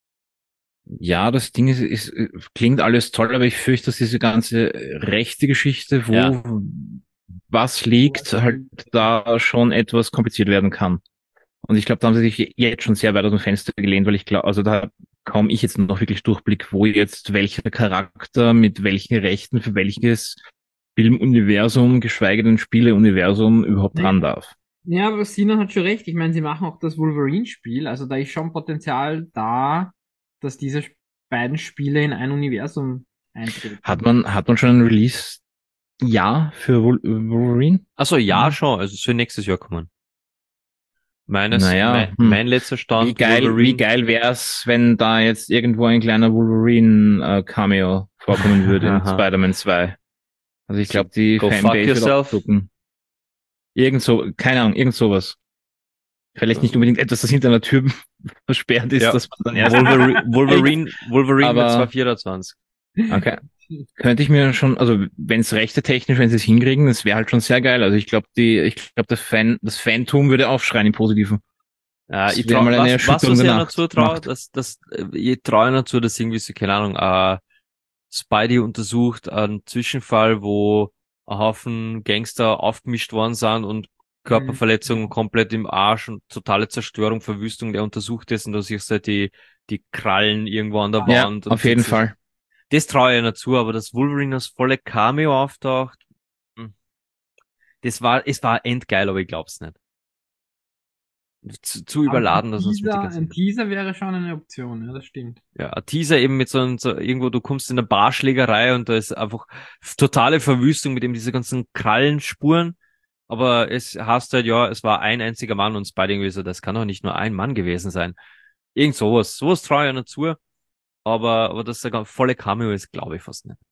Ja, das Ding ist, ist, klingt alles toll, aber ich fürchte, dass diese ganze rechte Geschichte, wo Ja. was liegt, halt da schon etwas kompliziert werden kann. Und ich glaube, da haben sie sich jetzt schon sehr weit aus dem Fenster gelehnt, weil ich glaube, also da kaum ich jetzt noch wirklich Durchblick, wo jetzt welcher Charakter mit welchen Rechten für welches Filmuniversum, geschweige denn Spieleuniversum überhaupt Nee. ran darf. Ja, aber Sina hat schon recht. Ich meine, sie machen auch das Wolverine-Spiel. Also da ist schon Potenzial da, dass diese beiden Spiele in ein Universum eintreten. Hat man, hat man schon ein Release? Ja, für Wol Wolverine? Also ja, Mhm. schon, also es soll nächstes Jahr kommen. Meines, Naja, mein, hm. mein letzter Stand, Wie geil, Wolverine. wie geil wär's, wenn da jetzt irgendwo ein kleiner Wolverine-Cameo vorkommen würde in Aha. Spider-Man zwei. Also ich glaube, die Go fuck Fanbase wird auch yourself. zucken. Irgend so, keine Ahnung, irgend sowas. Vielleicht nicht unbedingt etwas, das hinter einer Tür versperrt ist, Ja. dass man dann erst. Wolverine, Wolverine, Wolverine Aber- wird zwar vierundzwanzig. Okay. Könnte ich mir schon, also wenn es rechte technisch, wenn sie es hinkriegen, das wäre halt schon sehr geil. Also ich glaube, die, ich glaube, das Fan, das Fantum würde aufschreien im Positiven. Ja, Das ich wär trau, mal eine was, was, Erschütterung was ich der ihnen Nacht dazu traue, macht. dass, dass, äh, ich traue ihnen dazu, dass irgendwie so, keine Ahnung, äh, Spidey untersucht einen Zwischenfall, wo ein Haufen Gangster aufgemischt worden sind und Körperverletzungen komplett im Arsch und totale Zerstörung, Verwüstung, der untersucht ist und da siehst du halt die, die Krallen irgendwo an der Ja, Wand. und auf jeden das, Fall. Das traue ich ihnen zu, aber dass Wolverine als volle Cameo auftaucht, hm, das war, es war endgeil, aber ich glaub's nicht. Zu, zu überladen, dass ein uns mit die Teaser, ganzen ein Teaser wäre schon eine Option, ja, das stimmt. Ja, ein Teaser eben mit so, einem- so irgendwo, du kommst in eine Barschlägerei und da ist einfach totale Verwüstung mit eben diese ganzen Krallenspuren. Aber es heißt halt, ja, es war ein einziger Mann und Spidey irgendwie so, das kann doch nicht nur ein Mann gewesen sein. Irgend sowas. Sowas traue ich ja nicht zu. Aber, aber dass der volle Cameo ist, glaube ich fast nicht.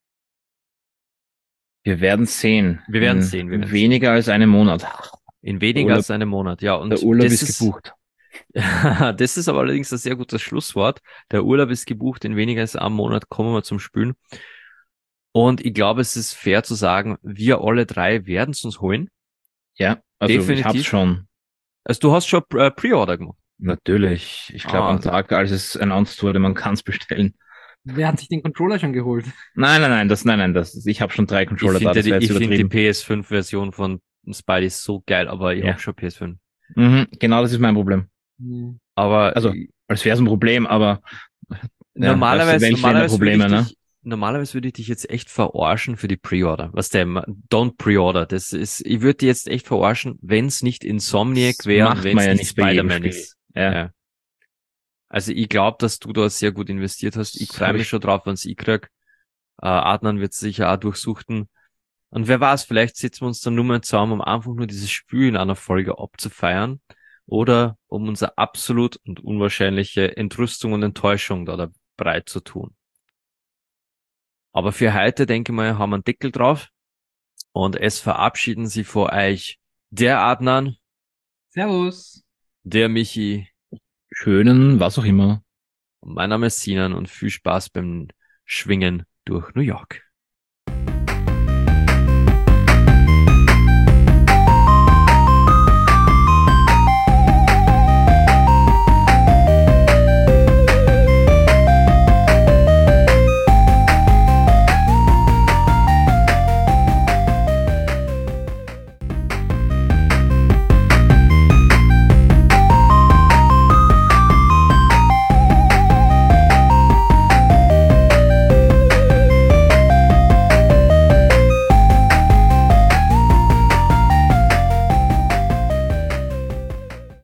Wir werden sehen. Wir werden In sehen, wir werden weniger als einem Monat. In weniger Urlaub- als einem Monat, ja. Und Der Urlaub das ist gebucht. das ist aber allerdings ein sehr gutes Schlusswort. Der Urlaub ist gebucht, in weniger als einem Monat kommen wir zum Spülen. Und ich glaube, es ist fair zu sagen, wir alle drei werden es uns holen. Ja, also ich Definitiv. hab's schon. Also du hast schon äh, Pre-Order gemacht. Natürlich. Ich glaube, Ah. am Tag, als es announced wurde, man kann's bestellen. Wer hat sich den Controller schon geholt? Nein, nein, nein, das, nein, nein, das, ich habe schon drei Ich Controller da, finde das die, wäre jetzt ich find die übertrieben. P S fünf Version von Spidey so geil, aber ich Ja. hab schon P S fünf. Mhm, genau, das ist mein Problem. Hm. Aber Also, ich- Als wäre es ein Problem, aber ja, normalerweise, weißt du, welche normalerweise, Probleme, würde ich ne? dich, normalerweise würde ich dich jetzt echt verarschen für die Pre-Order. Was der, don't Pre-Order. Das ist, ich würde dich jetzt echt verarschen, wenn es nicht Insomniac Das wäre, macht wenn man es ja nicht nicht bei jedem Spider-Man Spiel. ist. Ja. Ja. Also ich glaube, dass du da sehr gut investiert hast. Ich Das freue hab mich ich- schon drauf, wenn's ich krieg. Äh, Adnan wird sicher auch durchsuchten. Und wer weiß, vielleicht sitzen wir uns dann nur mal zusammen, um einfach nur dieses Spiel in einer Folge abzufeiern. Oder um unsere absolut und unwahrscheinliche Entrüstung und Enttäuschung da, da breit zu tun. Aber für heute, denke ich mal, haben wir einen Deckel drauf. Und es verabschieden sich vor euch der Adnan, Servus. der Michi Schönen, was auch immer. und mein Name ist Sinan und viel Spaß beim Schwingen durch New York.